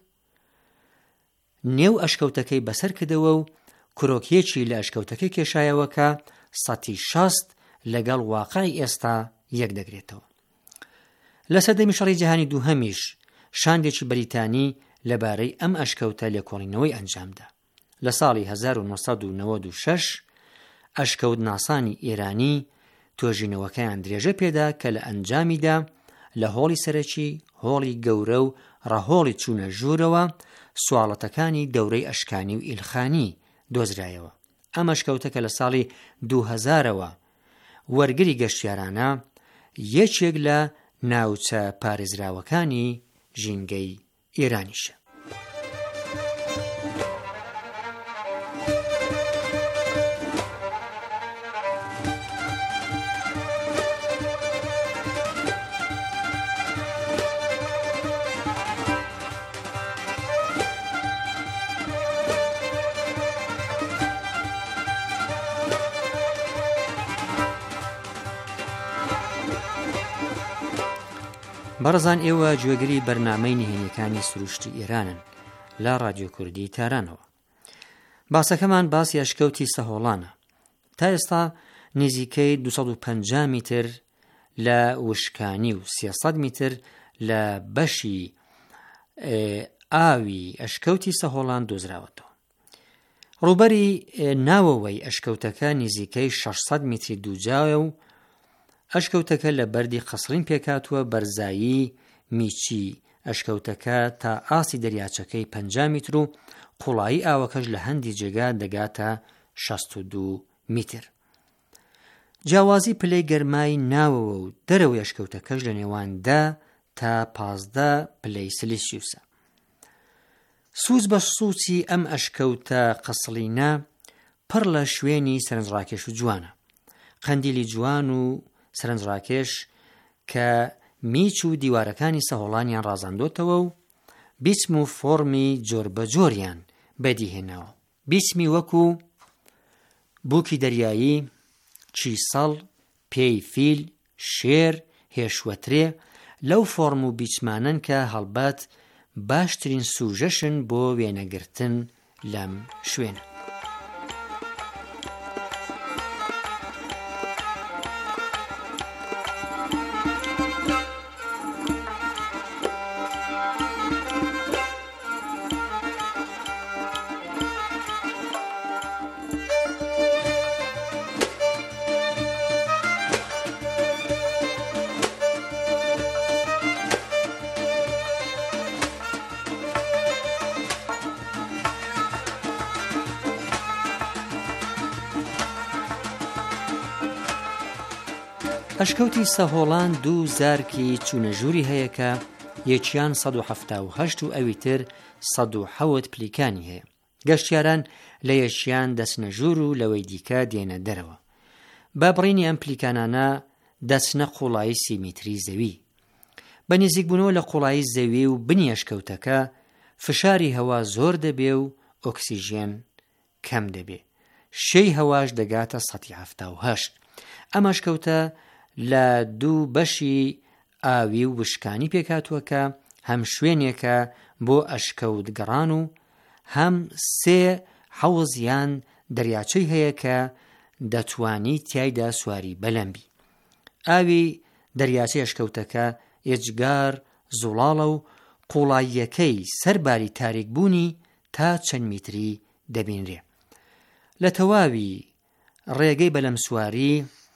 [SPEAKER 5] نێو ئەشکەوتەکەی بەسەر کردەوە و کرۆکیەکی لە ئەشکەوتەکەی کێشایەوە کە سەتی شەست لەگەڵ واقعی ئێستا یەک دەگرێتەوە. لە سەردەمی شەڕی جیهانی دووهەمیش شاندێکی بەریتانی لەبارەی ئەم ئەشکەوتە لێکۆڵینەوەی ئەنجامدا. لە ساڵی هەزار و نۆ سەد و نەوەد و شەش ئەشکەوت ناسانی ئێرانی تۆژینەوەکەیان درێژە پێدا کە لە ئەنجامیدا لە هۆڵی سەرەکی هۆڵی گەورە و ڕەهۆڵی چوونە ژوورەوە سواڵەتەکانی دەورەی ئەشکانی و ئیلخانی دۆزرایەوە. ئەم ئەشکەوتەکە لە ساڵی دوو هەزارەوە وەرگری گەشتیارانە یەکێک لە ناوچە پارێزراوەکانی ژینگەی ئێرانیشە. بەڕزان ئێوە گوێگری بەرنامەی نهێنیەکانی سروشتی ئێرانن لە رادیۆ کوردی تارانەوە. باسەکەمان باسی ئەشکەوتی سەهۆڵانە. تا ئێستا نزیکەی دوو سەد و پەنجا میتر لە وشکانی و سێسەد میتر لە بەشی ئاوی ئەشکەوتی سەهۆڵان دۆزراوەتەوە. ڕووبەری ناوەوەی ئەشکەوتەکە نزیکەی شەشسەد میتری دووجاوە و ئەشکەوتەکە لە بەردی قەسڕین پێکاتووە بەرزایی میچی ئەشکەوتەکە تا ئاسی دەریاچەکەی پەنجا میتر و قوڵایی ئاوەکەش لە هەندی جێگا دەگاتە شەست و دوو میتر. جیاوازی پلەی گەرمای ناوەوە و دەرەوەی ئەشکەوتەکەش لە نێوان دە تا پازدە پلەی سیلیسیوسە. سووز بە سووچی ئەم ئەشکەوتە قەسڵینە پڕ لە شوێنی سەرنجڕاکێش و جوانە. قەندیلی جوان و سەرنجڕاکێش کە میچ و دیوارەکانی سەهۆڵانیان ڕازاندۆتەوە و بیسم و فۆرمی جۆر بە جۆریان بەدیهێناوە. بیسمی وەکو بووکی دەریایی، چیسەڵ، پێی فیل، شێر، هێشوەترێ لەو فۆرم و بیچمانن کە هەڵبەت باشترین سوژەشن بۆ وێنەگرتن لەم شوێنە. ئەشکەوتی سەهۆڵان دوو زارکی چوونەژووری هەیە کە یەکیان سەد و هەفتا و هەشت و ئەوی تر سەد و حەوت پلیکانی هەیە. گەشتیاران لە یەکیان دەچنە ژوور و لەوەی دیکە دێنە دەرەوە. بە بڕینی ئەم پلیکانانە دەچنە قوڵایی سی میتری زەوی. بە نزیکبوونەوە لە قوڵایی زەوی و بنی ئەشکەوتەکە فشاری هەوا زۆر دەبێ و ئۆکسیژێن کەم دەبێ. شەی هەواش دەگاتە سەد و هەفتا و هەشت. ئەم ئەشکەوتە لە دوو بەشی ئاوی و وشکانی پێکاتووە کە هەم شوێنێکە بۆ ئەشکەوت گەڕان و هەم سێ حەوز یان دەریاچەی هەیە کە دەتوانی تیایدا سواری بەلەمبی. ئاوی دەریاچەی ئەشکەوتەکە ئێجگار زوڵاڵە و قوڵاییەکەی سەرباری تاریکبوونی تا چەند میتری دەبینرێ. لە تەواوی ڕێگەی بەلەم سواری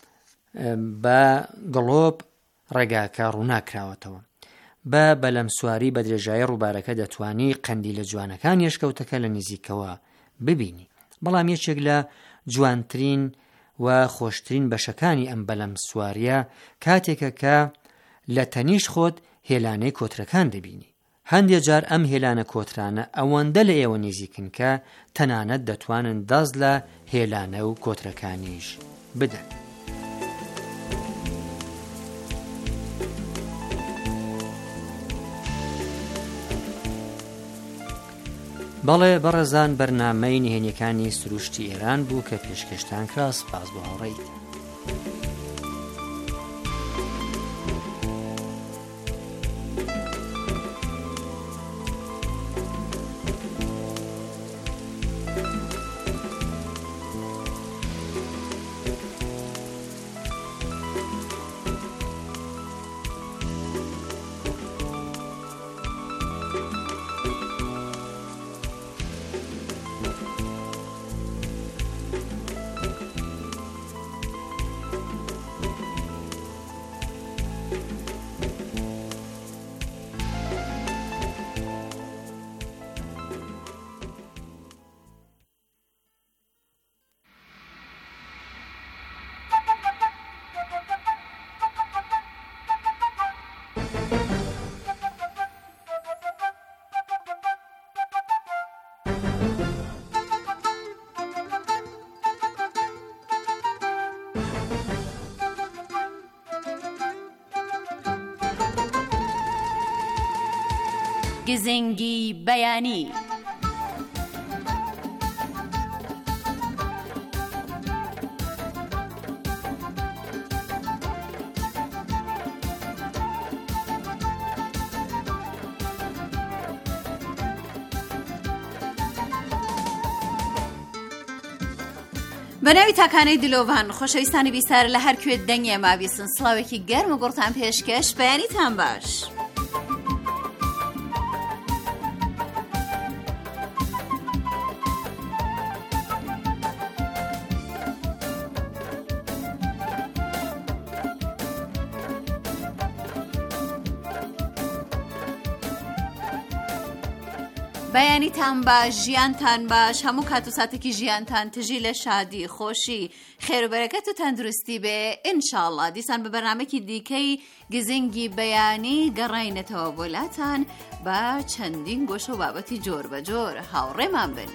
[SPEAKER 5] بە گڵۆب ڕێگاکە ڕووناکراوەتەوە. بە بەلەم سواری بە درێژایی ڕووبارەکە دەتوانی قەندی لە جوانەکانی ئەشکەوتەکە لە نزیکەوە ببینی. بەڵام یەکێک لە جوانترین و خۆشترین بەشەکانی ئەم بەلەم سواریە کاتێکە کە لە تەنیش خۆت هێلانەی کۆترەکان دەبینی. هەندێک جار ئەم هێلانە کۆترانە ئەوەندە لە ئێوە نزیکن کە تەنانەت دەتوانن دەست لە هێلانە و کۆترەکانیش بدەن. بەڵێ بەڕێزان، بەرنامەی نهێنیەکانی سروشتی ئێران بوو کە پێشکەشتان کرا. سپاس بۆ هاوڕێیت.
[SPEAKER 1] گزنگی بەیانی.
[SPEAKER 7] بەناوی تاکانەی دلۆڤان خۆشەویستانی بیسار لە هەر کوێ دەنگێ مابیسن، سڵاوێکی گەرم و گوڕتان پێشکەش، بەیانیتان باش. بەیانیتان باش، ژیانتان باش، هەموو کات و ساتێکی ژیانتان تژی لە شادی، خۆشی، خێر و بەرەکەت و تەندروستی بێ ئینشاءڵڵا. دیسان بە بەرنامەیەکی دیکەی گزنگی بەیانی گەڕاینەتەوە بۆلاتان بە چەندین گۆشە و بابەتی جۆر بە جۆر. هاوڕێمان بن.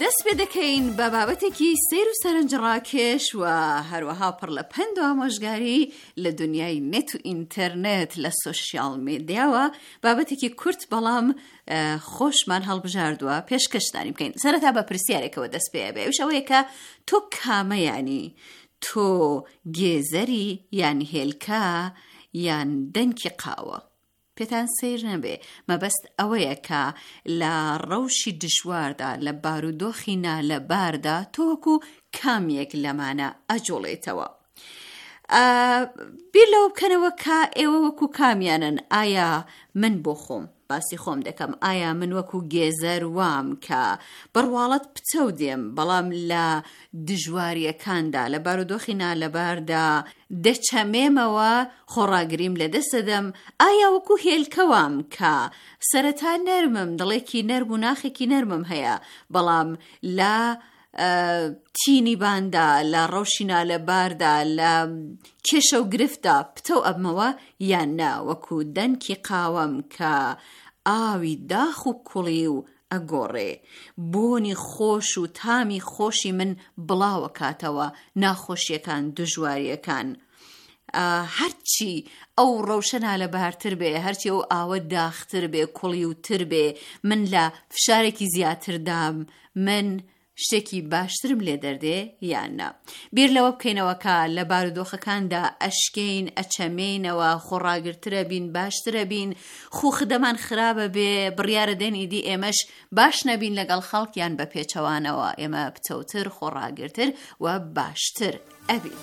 [SPEAKER 7] دەست پێ دەکەین بە بابەتێکی سیر و سەرنجڕاکێش و هەروەها پڕ لە پند و ئامۆژگاری لە دنیای نێت و ئینتەرنێت لە سۆشیال میدیاوە، بابەتێکی کورت بەڵام خۆشمان هەڵبژاردووە پێشکەشتانی بکەین. سەرەتا بە پرسیارێکەوە دەست پێ بێ، ئەوش ئەوەیە کە تۆ کامەیانی، تۆ گێزەری یان هێلکە یان دەنکی قاوە؟ پێتان سیر نەبێ، مەبەست ئەوەیە کە لە ڕەوشی دژواردا لە بارودۆخی نالەباردا تۆ وەکو کامیەک لەمانە ئەجۆڵێتەوە. بیر لەوە بکەنەوە کە ئێوە وەکو کامیانن. ئایا من بۆ خۆم باسی خۆم دەکەم، ئایا من وەکو گێزەر وام کە بڕواڵەت پچە دێم بەڵام لە دژواریەکاندا لە بارودۆخی نالەباردا دەچەمێمەوە خۆڕاگریم لە دەستەدەم؟ ئایا وەکو هێلکەوام کە سەرەتا نەرمم، دڵێکی نەرم و ناخێکی نەرمم هەیە بەڵام لە تینی باندا لە ڕەوشی نالەباردا لە کێشە و گرفتە پتە و ئەبمەوە؟ یان نا وەکو دەنکی قاوەم کە ئاوی داخ و کوڵی و ئەگۆڕێ، بۆنی خۆش و تامی خۆشی من بڵاوە کاتەوە ناخۆشیەکان دژواریەکان؟ هەرچی ئەو ڕەوشە نالەبارتر بێ، هەرچی ئەو ئاوە داختر بێ، کوڵی و تر بێ، من لە فشارێکی زیاتردام من شتێکی باشترم لێ دەردێ یان نا؟ بیر لەوە بکەینەوە کە لە بارودۆخەکاندا ئەشکەین، ئەچەمێنەوە، خۆڕاگرترە بین، باشترە بین، خوخدەمان خراپە بێ، بڕیارە دێن ئیدی ئێمەش باش نەبین لەگەڵ خەڵکیان بە پێچەوانەوە، ئێمە پچەوتر، خۆڕاگرتر و باشتر ئەبین.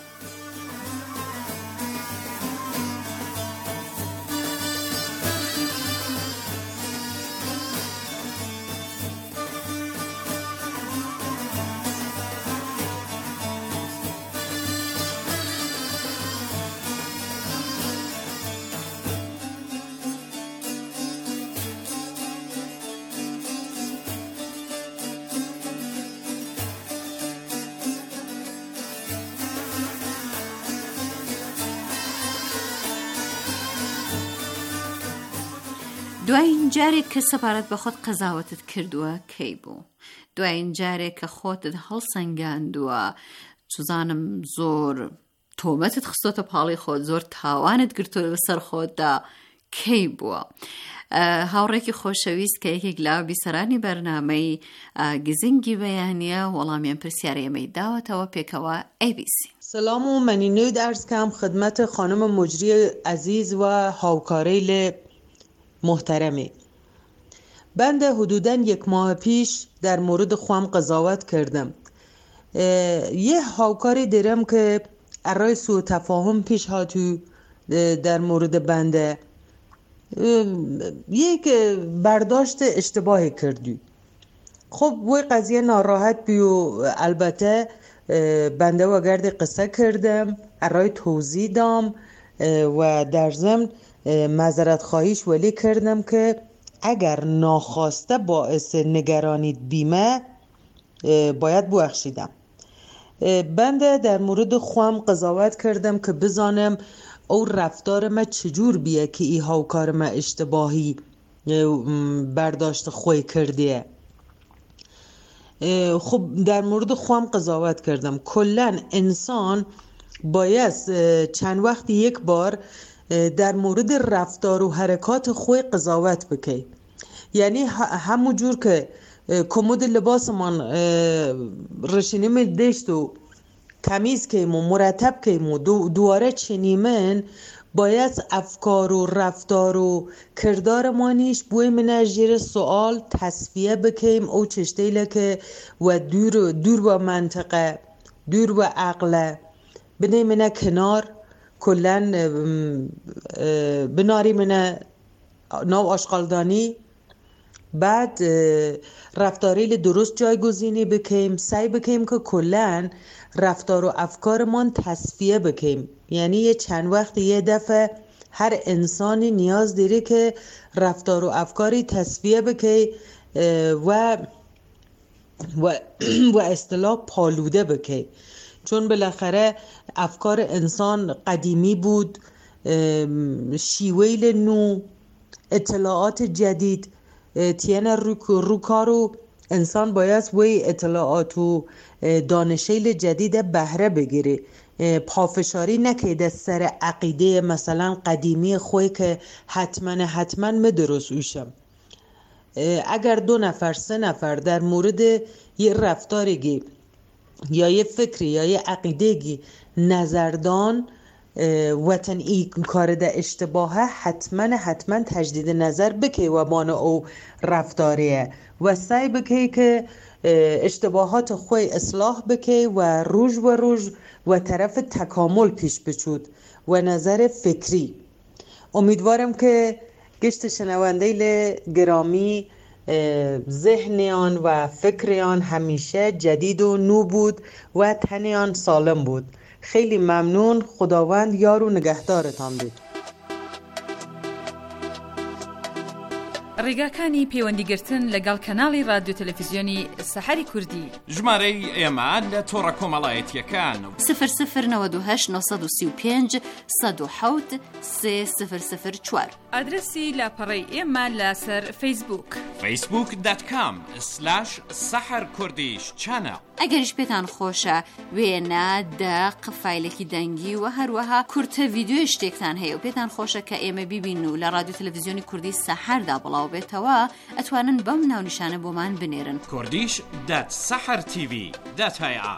[SPEAKER 7] دوایین جارێک کە سەپارەت بە خۆت قەزاوەتت کردووە کەی بوو؟ دوایین جارێک کە خۆتت هەڵسەنگاندووە، چزانم زۆر تۆمەتت خستۆتە پاڵی خۆت، زۆر تاوانت گرتووە بەسەر خۆتدا، کەی بووە؟ هاوڕێکی خۆشەویست کە یەکێک لە بیسەرانی بەرنامەی گزنگی بەیانیە وەڵامیان پرسیارە ئێمەی داوەتەوە پێکەوە ئێ بی سی.
[SPEAKER 8] سلام و منینود عرض کم خدمت خانم مجری عزیز و هاوکاری محترمی. بنده حدوداً یک ماه پیش در مورد خودم قضاوت کردم. یه هاوکاری دارم که ارائه سوء تفاهم پیش هاتو در مورد بنده، یک برداشت اشتباهی کردی. خب وی قضیه ناراحت بی و البته بنده و گرد قصه کردم، ارائه توضیح دام و در ضمن معذرت خواهیش ولی کردم که اگر ناخواسته باعث نگرانید بیمه باید ببخشیدم. بنده در مورد خودم قضاوت کردم که بزانم او رفتار ما چجور بیه که ای هاوکار ما اشتباهی برداشت خوی کردیه. خب در مورد خودم قضاوت کردم. کلن انسان باید چند وقت یک بار در مورد رفتار و حرکات خوی قضاوت بکی. یعنی همون جور که کمد لباسمان رشینیم دشت و تمیز کیم و مرتب کیم و دواره چنیمن، باید افکار و رفتار و کردار مانیش بوی منجیر سوال تصفیه بکیم او چشتیله که و دور دور با منطقه، دور با عقله بنی منه کنار، کلن بناری منه نو آشغالدانی، بعد رفتاری درست جایگزینی بکیم، سعی بکیم که کلن رفتار و افکارمان تصفیه بکیم. یعنی یه چند وقت یه دفعه هر انسانی نیاز داره که رفتار و افکاری تصفیه بکی و و و اصطلاح پالوده بکی، چون بالاخره افکار انسان قدیمی بود، شیویل نو، اطلاعات جدید تینا رو, رو کارو انسان باید وی اطلاعات و دانشیل جدید بهره بگیری، پافشاری نکیده سر عقیده مثلا قدیمی خوی که حتما حتما مدرس اوشم. اگر دو نفر سه نفر در مورد یه رفتارگی یا یه فکری یا یه عقیدگی نظردان وطن ای کار ده اشتباهه، حتما حتما تجدید نظر بکی و بان او رفتاریه و سعی بکی که اشتباهات خوی اصلاح بکی و روز و روز و طرف تکامل پیش بچود و نظر فکری. امیدوارم که گشت شنونده گرامی ذهنیان و فکریان همیشه جدید و نو بود و تنیان سالم بود. خیلی ممنون. خداوند یار و نگهدارتان بید.
[SPEAKER 9] ڕێگاکانی پەیوەندیگرتن لەگەڵ کەناڵی رادیۆ تەلەڤیزیۆنی سەحەری کوردی.
[SPEAKER 4] ژمارەی ئێمە لە تۆڕە کۆمەڵایەتیەکان
[SPEAKER 7] صفر صفر نود و هشت نود و سی و پنج صد و حوت سه صفر صفر چوار.
[SPEAKER 9] ئادرسی لاپەڕەی ئێمە لەسەر فەیسبووک
[SPEAKER 4] فەیسبووک دات کام سلاش سەحەر کوردیش چانە.
[SPEAKER 7] ئەگەریش پێتان خۆشە وێنە دەق فایلێکی دەنگی و هەروەها کورتە ڤیدیۆ شتێکتان هەیە و پێتان خۆشە کە ئێمە بیبین و لە رادیۆ تەلەڤیزیۆنی کوردی سەحەردا بڵاو بێتەوە، ئەتوانن بەم ناونیشانە بۆمان بنێرن.
[SPEAKER 4] کوردیش دات سەحەر تیڤی دات هەیە.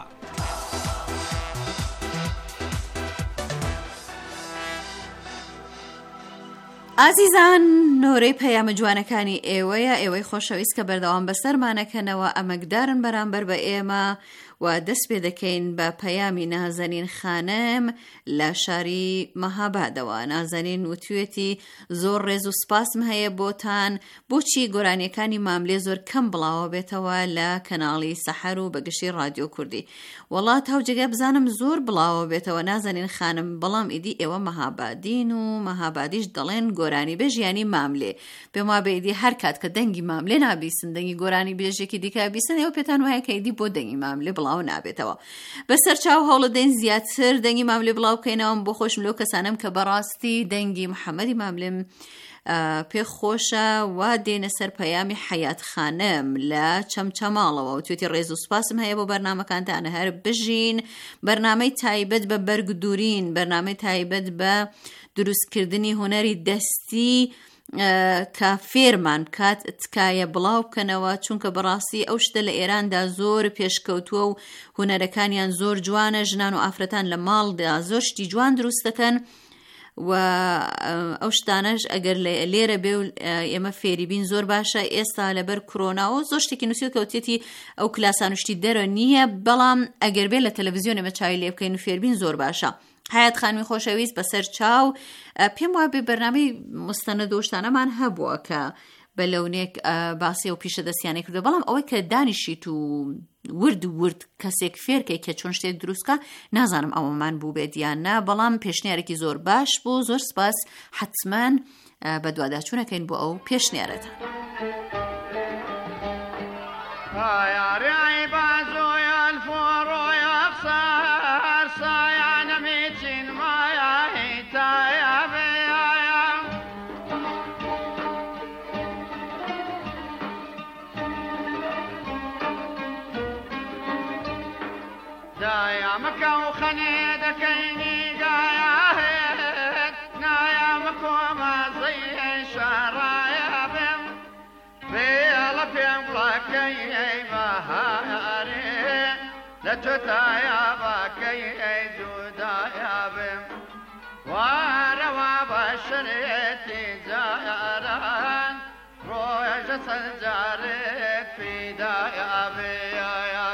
[SPEAKER 7] ئازیزان، نۆرەی پەیامە جوانەکانی ئێوەیە، ئێوەی خۆشەویست کە بەردەوام بەسەرمانەکەنەوە، ئەمەکدارن بەرامبەر بە ئێمە و دەست پێ دەکەین بە پەیامی نازەنین خانم لە شاری مەهابادەوە. نازەنین وتوێتی زۆر ڕێز و سپاسم هەیە بۆتان، بۆچی گۆرانیەکانی ماملێ زۆر کەم بڵاوە بێتەوە لە کەناڵی سەحەر و بەگشتی رادیۆ کوردی. وەڵا تاوجێگە بزانم زۆر بڵاوە بێتەوە نازەنین خانم، بەڵام ئیدی ئێوە مەهابادین و مەهابادیش دەڵێن گۆرانی بێژ ینی ماملێ. پێم وابێ ئیدی هەر کات کە دەنگی ماملێ نابیسن، دەنگی گۆرانی بێژێکی دیکە بیسن، ئێوە پێتان وایە کە ئیدی بۆ دەنگی ماملێ بڵاو نابێتەوە. بەسەر چاو هەوڵە دەین زیاتر دەنگی ماملێ بڵاو بکەینەوە. بۆ خۆشم لەو کەسانم کە بەڕاستی دەنگی محەممەدی ماملێم پێ خۆشە و دێنە سەر پەیامی حەیات خانم لە چەمچەماڵەوە و توێتی ڕێز و سپاسم هەیە بۆ بەرنامەکانتانە هەر بژین. بەرنامەی تایبەت بە بەرگدورین، بەرنامەی تایبەت بە دروستکردنی هوەری دەستی کە فێرمان بکات تکایە بڵاو بکەنەوە، چونکە بەڕاستی ئەو شتە لە ئێراندا زۆر پێشکەوتووە و هوەرەکانیان زۆر جوانە. ژنان و ئافرەتان لە ماڵدا زۆر شتی جوان دروست دەکەن و ئەو شتانەش ئەگەر لێرە بێ و ئێمە فێری بین زۆر باشە. ئێستا لەبەر کۆرۆناوە زۆر شتێکی نووسی کەوتێتی ئەو کلاسان شتی دەرە نییە، بەڵام ئەگەر بێ لە تەلەڤیزیۆن ئێمە چاوی لێ بکەین و فێربین زۆر باشە. حەیات خانمی خۆشەویست بەسەر چاو، پێم وابێ بەرنامەی مستەنەدۆشتانەمان هەبووە کە بە لەونێک باسی و پیشە دەستیانێک کردو، بەڵام ئەوەی کە دانیشیت و ورد ورد کەسێک فێرکەی کە چۆن شتێک دروستکە، نازانم ئەوەمان بوو بێت یان نا، بەڵام پێشنیارێکی زۆر باش بوو. زۆر سپاس، حتمەن بە دوواداچوونەکەین بۆ ئەو پێشنیارەتە.
[SPEAKER 10] تايا باكي جودا يا بم واروا بشريتي زاران رويا جسد جارت في دايا بيا يا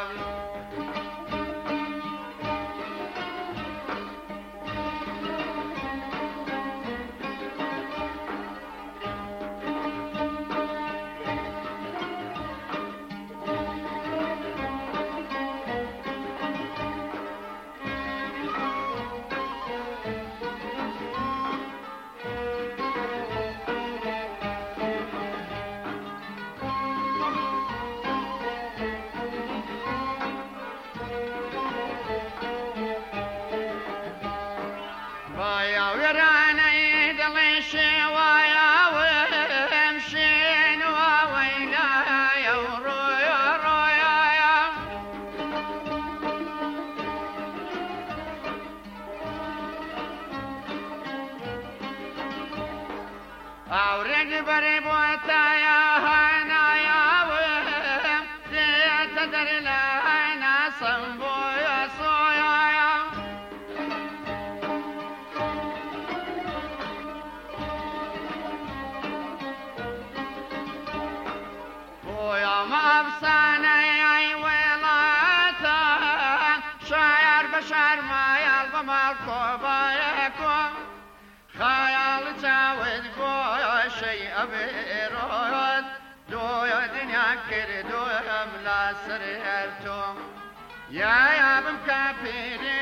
[SPEAKER 10] أبيرات دويا دنيا كردو أملا سريرتم يا يا بمكافيري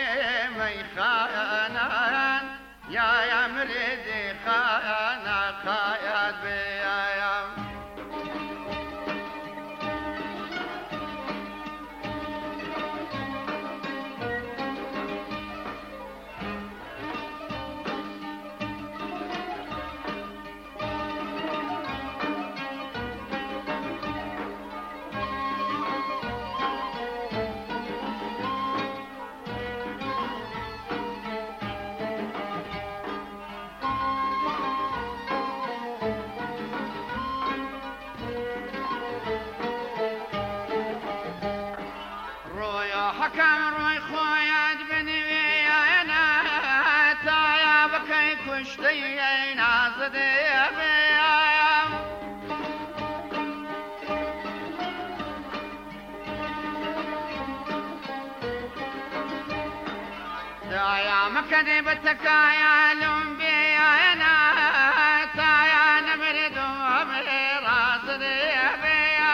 [SPEAKER 10] ميخانان يا يا مريدي خانا خايات بيا يا حكم روي خويا بني انا تايا بكي كشتي نازدي بيا تايا مكدي بتكايا لوم بيا انا تايا نبردو برازدي بيا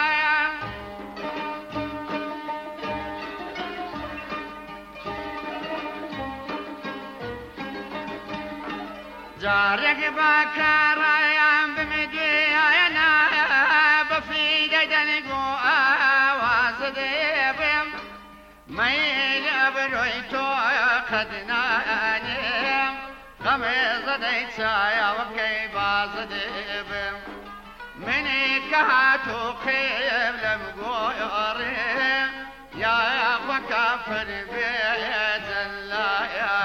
[SPEAKER 10] جارك بكرايام بمديانا بفيد دنقو آوازديبم ميل أبرويتو قدناني غميز ديتايا وبكي بازديبم مني كهاتو خيب لمقويري يا أخوة كافر بيت الله يا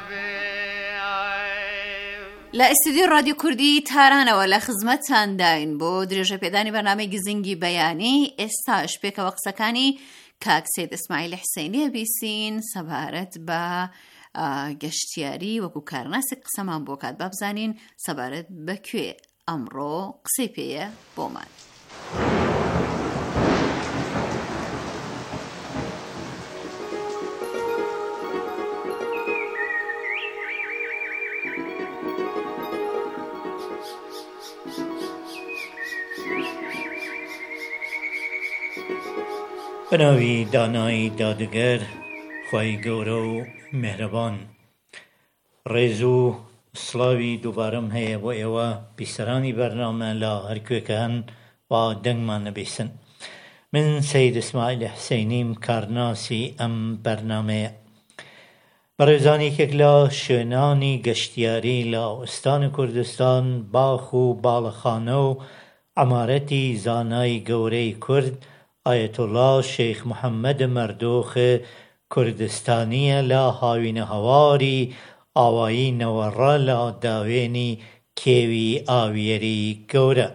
[SPEAKER 7] لە ئستودیۆ رادیۆ کوردی تارانەوە لە خزمەتتان داین بۆ درێژە پێدانی بەرنامەی گزنگی بەیانی. ئێستاش پێکەوە قسەکانی کاک سەید ئیسماعیل حسێنی بیسین سەبارەت بە گەشتیاری وەکو کارناسێک قسەمان بۆ کات با بزانین سەبارەت بەکوێ ئەمڕۆ قسەی پێیە بۆمان.
[SPEAKER 11] بناوی دانایی دادگر خوای گەورە و مهرەبان ڕێز و سڵاوی دووبارەم هەیە بۆ ئێوە بیسەرانی بەرنامە لە هەرکوێکە هەن و دەنگمان نەبیسن. من سەید ئیسماعیل حسێنیم کارناسی ئەم بەرنامەیە. بەڕێزانێکێک لە شوێنانی گەشتیاری لە ئوستانی کوردستان باخ و باڵەخانە و عەمارەتی زانای گەورەی کورد ئایەتوڵا شەیخ محەممەد مەردۆخ کوردستانیە لە هاوینە هەواری ئاوایی نەوەڕە لە داوێنی کێوی ئاویێری گەورە.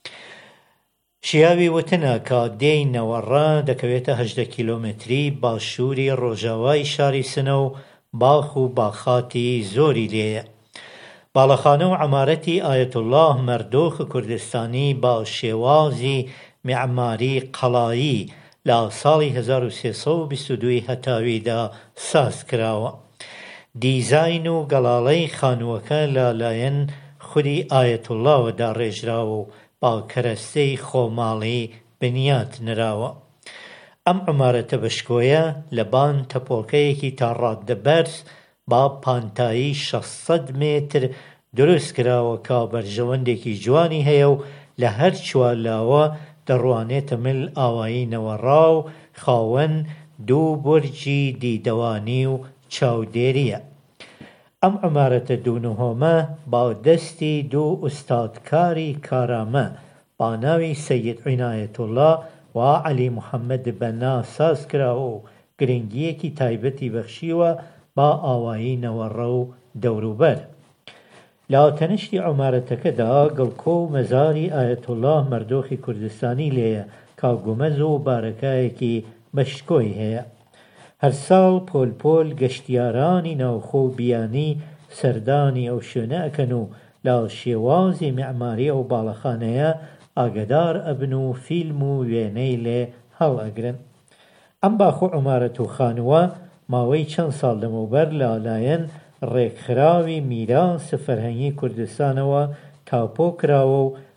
[SPEAKER 11] شیاوی وتنە کە دێی نەوەڕە دەکەوێتە هەژدە کیلۆمەتری باشووری ڕۆژاوای شاری سنە و باخ و باخاتی زۆری لێیە. باڵەخانە و عەمارەتی ئایەتوڵا مەردۆخ کوردستانی با شێوازی معماری قەڵایی لە ساڵی هەزار و سێسەد و بیست و دوو هەتاویدا ساز کراوە. دیزاین و گەڵاڵەی خانووەکە لەلایەن خودی ئایەتوڵاوە داڕێژراوە و با کەرەستەی خۆماڵی بنیات نراوە. ئەم عمارەتە بەشکۆیە لە بان تەپۆڵکەیەکی تا ڕاددەبەرز با پانتایی شەشسەد مێتر دروست کراوە کە بەرژەوەندێکی جوانی هەیە و لە هەر چوارلاوە دەڕوانێتە مل ئاوایی نەوەڕا و خاوەن دوو بورجی دیدەوانی و چاودێریە. ئەم عمارەتە دوونهۆمە با دەستی دوو ئوستادکاری کارامە با ناوی سەید عنایەتوڵا و عەلی محەممەد بەنا ساز کراوە و گرنگیەکی تایبەتی بەخشیوە با ئاوایی نەوەڕە و دەوروبەر. لە تەنیشتی عمارەتەکەدا گڵکۆ و مەزاری ئایەتوڵا مەردۆخی کوردستانی لێیە کا گومەز و بارەکایەکی بەشکۆی هەیە. هەر ساڵ پۆلپۆل گەشتیارانی ناوخۆ و بیانی سەردانی ئەو شوێنە ئەکەن و لە شێوازی معماری ئەو باڵەخانەیە ئاگدار ئەبن و فیلم و وێنەی لێ هەڵ ئەگرن. ئەم باخ و عمارەت و خانووە ماوەی چەند ساڵ لەمەوبەر لەلایەن ڕێکخراوی میراث فەرهەنگی کوردستانەوە تاپۆ کراوە و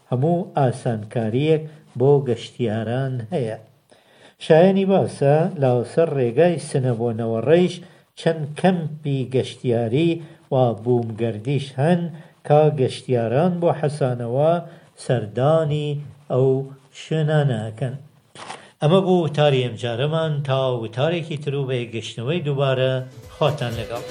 [SPEAKER 11] هەموو ئاسانکاریەک بۆ گەشتیاران هەیە. شایانی باسە لاوەسەر ڕێگای سنەبۆنەوە ڕێژ چەند کەمپی گەشتیاری و بوومگەردیش هەن کە گەشتیاران بۆ حەسانەوە سەردانی ئەو شوێنانەکەن. ئەمە بوو وتاری ئەمجارەمان، تا وتارێکی تر و بە گەشتنەوەی دووبارە خواتان لەگەڵ.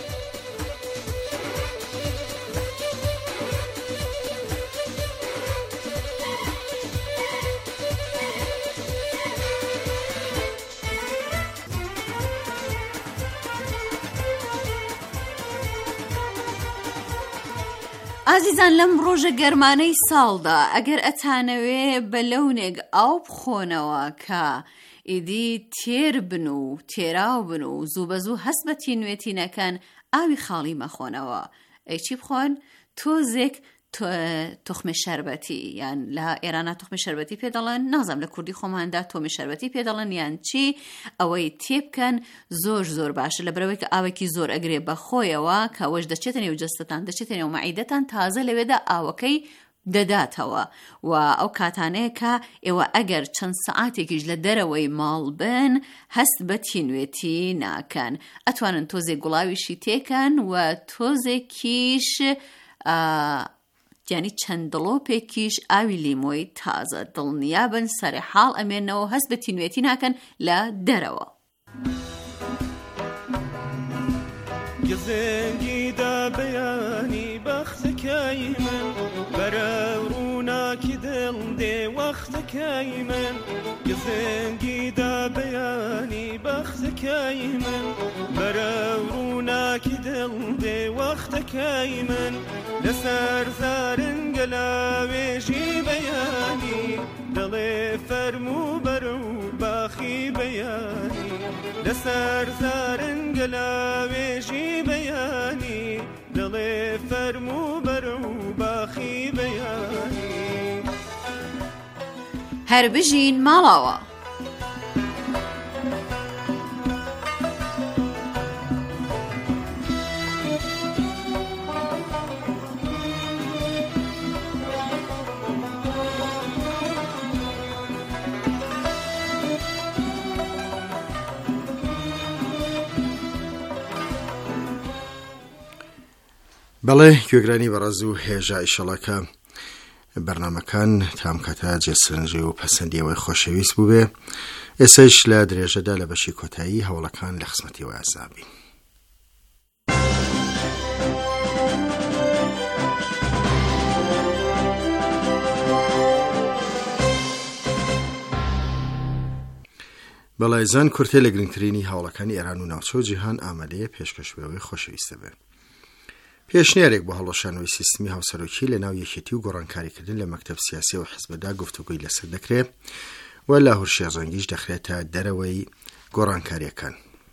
[SPEAKER 7] ئازیزان لەم ڕۆژە گەرمانەی ساڵدا ئەگەر ئەتانەوێ بە لەونێک ئاو بخۆنەوە کە ئیدی تێر بن و تێراو بن و زوو بە زوو هەست بە تینوێتینەکەن ئاوی خاڵی مەخۆنەوە. ئەی چی بخۆن؟ تۆزێک تۆخمە شەربەتی، یان لە ئێرانە تۆخمە شەربەتی پێ دەڵێن، نازام لە کوردی خۆماندا تۆمە شەربەتی پێ دەڵێن یان چی. ئەوەی تێبکەن زۆر زۆر باشە، لەبەرەوەی کە ئاوێکی زۆر ئەگرێ بە خۆیەوە کە ئەوەش دەچێتە نێو جەستتان، دەچێتە نێو مەعیدەتان، تازە لەوێدا ئاوەکەی دەداتەوە. و ئەو کاتانەیە کە ئێوە ئەگەر چەند سەعاتێکیش لە دەرەوەی ماڵ بن هەست بە تینوێتی ناکەن. ئەتوانن تۆزێک گوڵاویشی تێکەن و تۆزێکیش یعنی چەند دڵۆپێکیش ئاوی لیمۆی تازە دڵنیابن سەری حاڵ ئەمێنەوە هەست بە تینوێتی ناکەن لە دەرەوە.
[SPEAKER 6] گزنگیدا بەیانی بەختەکەی من بەرە ڕووناکی دڵ دێ وەختەکەی من گزنگیدا بەیانی بەختەکەی من بەرە ڕووناکی دڵ دێ وەختەکەی من لەسەر زارنگە لاوێژی بەیانی دڵێ فەرموو بەرە و باخی بەیانی لەسەر زارنگە لاوێژی بەیانی دڵێ فەرموو بەرە و باخی بەیانی
[SPEAKER 7] هەر بژین ماڵەوە.
[SPEAKER 3] بەڵێ گوێگرانی بەڕێز و هێژە ئیشەڵەکە بەرنامەکان تام کاتە جێسرنجی و پەسەندیەوەی خۆشەویست بوو بێ. ئێسەش لە درێژەدا لە بەشی کۆتایی هەوڵەکان لە خزمەتیەوە ئازابین. بەڵایزان کورتێ لە گرنگترینی هەوڵەکانی ئێران و ناوچە و جیهان ئامادەیە پێشکەشبەوەی خۆشەویستە بێ. پێشنیارێک بۆ هەڵۆشانەوەی سیستمی هاوسەرۆکی لە ناو یەکێتی و گۆڕانکاریکردن لە مەکتەب سیاسی و حیزبەدا گفتوگوی لەسەر دەکرێت و لاهور شێرزەنگیش دەخرێتە دەرەوەی گۆڕانکاریەکان.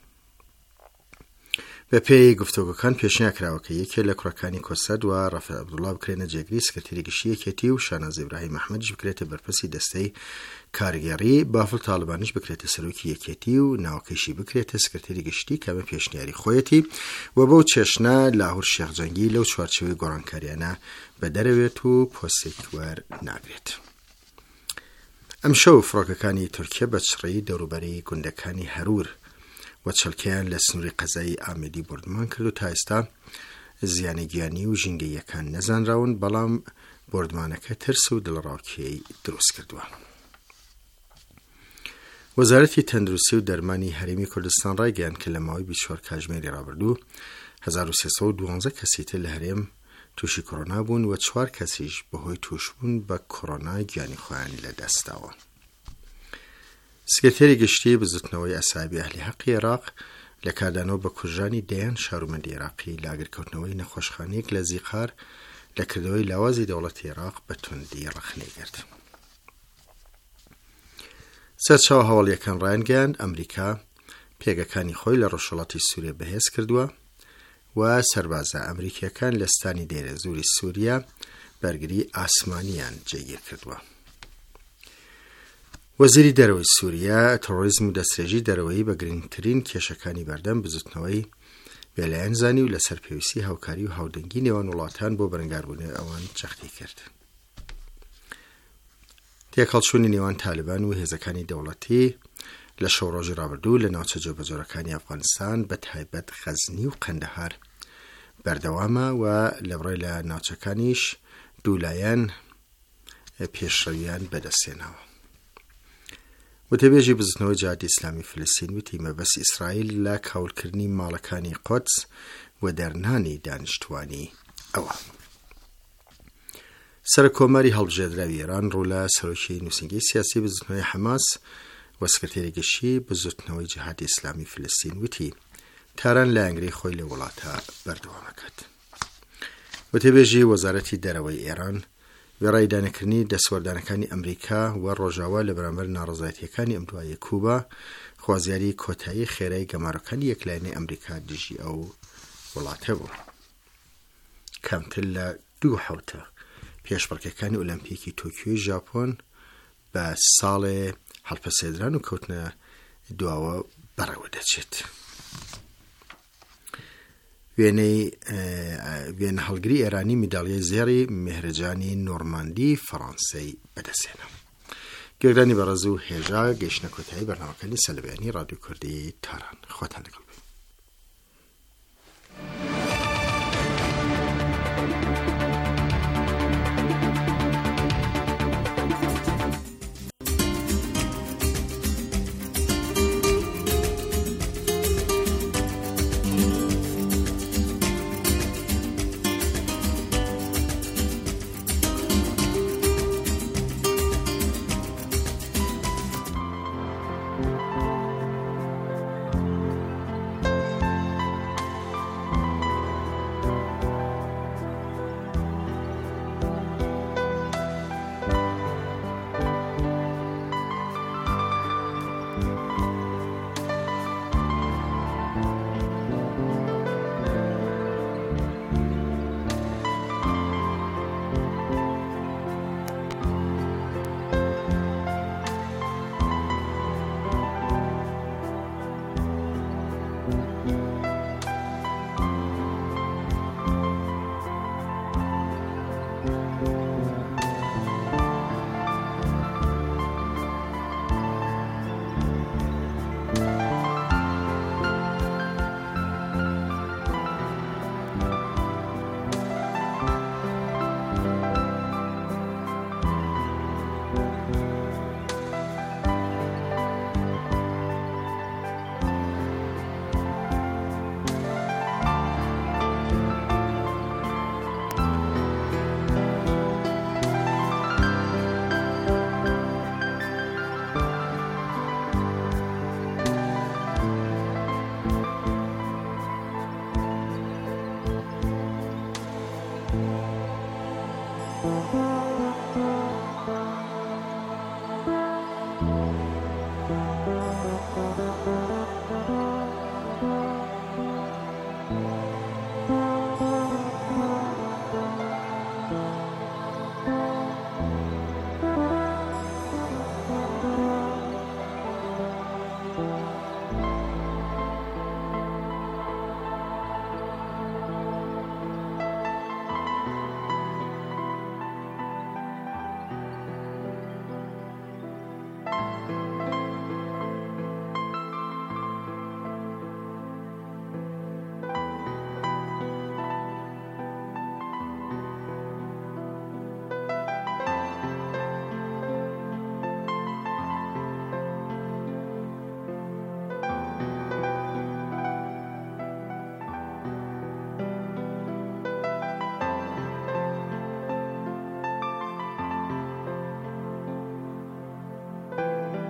[SPEAKER 3] بە پێی گفتوگوکان پێشنیا کراوەکە یەکێ لە کوڕەکانی کۆسەد و ڕەفع عەبدوڵڵا بکرێنە جێگری سکرتێری گشتی یەکێتی و شاناز ئیبراهیم ئەحمەدیش بکرێتە بەرپرسی دەستەی کارگێڕی، بافڵ تاڵبانیش بکرێتە سەرۆکی یەکێتی و ناوەکەیشی بکرێتە سکرتێری گشتی کە بە پێشنیاری خۆیەتی و بەو چێشنە لاهور شێخجەنگی لەو چوارچێوەی گۆڕانکاریانە بەدەرەوێت و پۆستێک وەرناگرێت. ئەم شەو فڕۆکەکانی تورکیە بە چڕەی دەوروبەری گوندەکانی هەرور و چەلکەیان لە سنووری قەزایی ئامێدی بردمان کرد و تا ئێستا زیانەگیانی و ژینگەیەکان نەزانراون، بەڵام بردمانەکە ترس و دڵڕاوکێی دروست کردووە. وەزارەتی تەندروستی و دەرمانی هەرێمی کوردستان ڕایگەیاند کە لە ماوەی بیست و چوار کاتژمێری ڕابردوو هەزار و سێسەد و دوانزە کەسی تر لە هەرێم تووشی کۆڕۆنا بوون و چوار کەسیش بەهۆی تووشبوون بە کۆڕۆنا گیانی خۆیان لەدەستداوە. سکرتێری گشتی بزوتنەوەی ئەسابی ئەهلی حەقی عێراق لە کاردانەوە بە کوژرانی دەیان شارومەندی عێراقی لاگرکەوتنەوەی نەخۆشخانەیەک لە زیقار لە کردەوەی لاوازی دەوڵەتی عێراق بە توندی ڕەخنەی کرد. سەرچاوە هەواڵیەکان ڕایانگەیاند ئەمریکا پێگەکانی خۆی لە ڕۆژهەڵاتی سووریا بەهێز کردووە و سەربازە ئەمریکیەکان لە ستانی دێرە زووری سووریا بەرگری ئاسمانیان جێگیر کردووە. وەزیری دەرەوەی سووریا تەڕۆریزم و دەستێژی دەرەوەی بە گرنگترین کێشەکانی بەردەم بزوتنەوەی بێلایەنزانی و لەسەر پێویستی هاوکاری و هاودەنگی نێوان وڵاتان بۆ بەرەنگاربوونی ئەوان چەختی کرد. تێکەڵچوونی نێوان تالیبان و هێزەکانی دەوڵەتی لە شەڕۆژی ڕابردوو لە ناوچە جێبەجۆرەکانی ئەفغانستان بە تایبەت غەزنی و قەندەهار بەردەوامە و لەبڕێ لە ناوچەکانیش دوولایەن پێشڕەویان بەدەستێناوە. وتەبێژی بزنەوەی جیهادی ئیسلامی فلستین وتی مەبەستی ئیسرائیل لە کاولکردنی ماڵەکانی قودس و دەرنانی دانیشتوانی ئەوە. سەرکۆمەری هەڵبژێردراوی ئێران ڕوو لە سەرۆکی نووسینگەی سیاسی بزنەوەی حەماس و سکرتێری گەشتی بزوتنەوەی جیهادی ئیسلامی فلستین وتی تاران لە ئەنگری خۆی لە وڵاتە بەردەوامەکات. وتەبێژی وەزارەتی دەرەوەی ئێران وێڕای دانەکردنی دەسوەردانەکانی ئەمریکا و ڕۆژاوا لە بەرامبەر ناڕەزایەتیەکانی ئەم دوایە کوبا خوازیاری کۆتایی خێرای گەمارەکانی یەکلایەنی ئەمریکا دژی ئەو وڵاتە بوو. کەمتر لە دوو حەوتە پێشبڕکێکانی ئۆلەمپیکی تۆکیۆی ژاپۆن بە ساڵێ هەڵپەسێدران و کەوتنە دواوە بەڕێوە دەچێت. وێنە هەڵگری ئێرانی میداڵیای زێڕی مێهرەجانی نۆرماندی فەڕەنسەی بەدەستێنە. گوێگرانی بەڕێز و هێژا گەیشتنە کۆتایی بەرنامەکانی سەلبیانی ڕادیۆ کوردی تاران. خۆتان لەگەڵ بێت.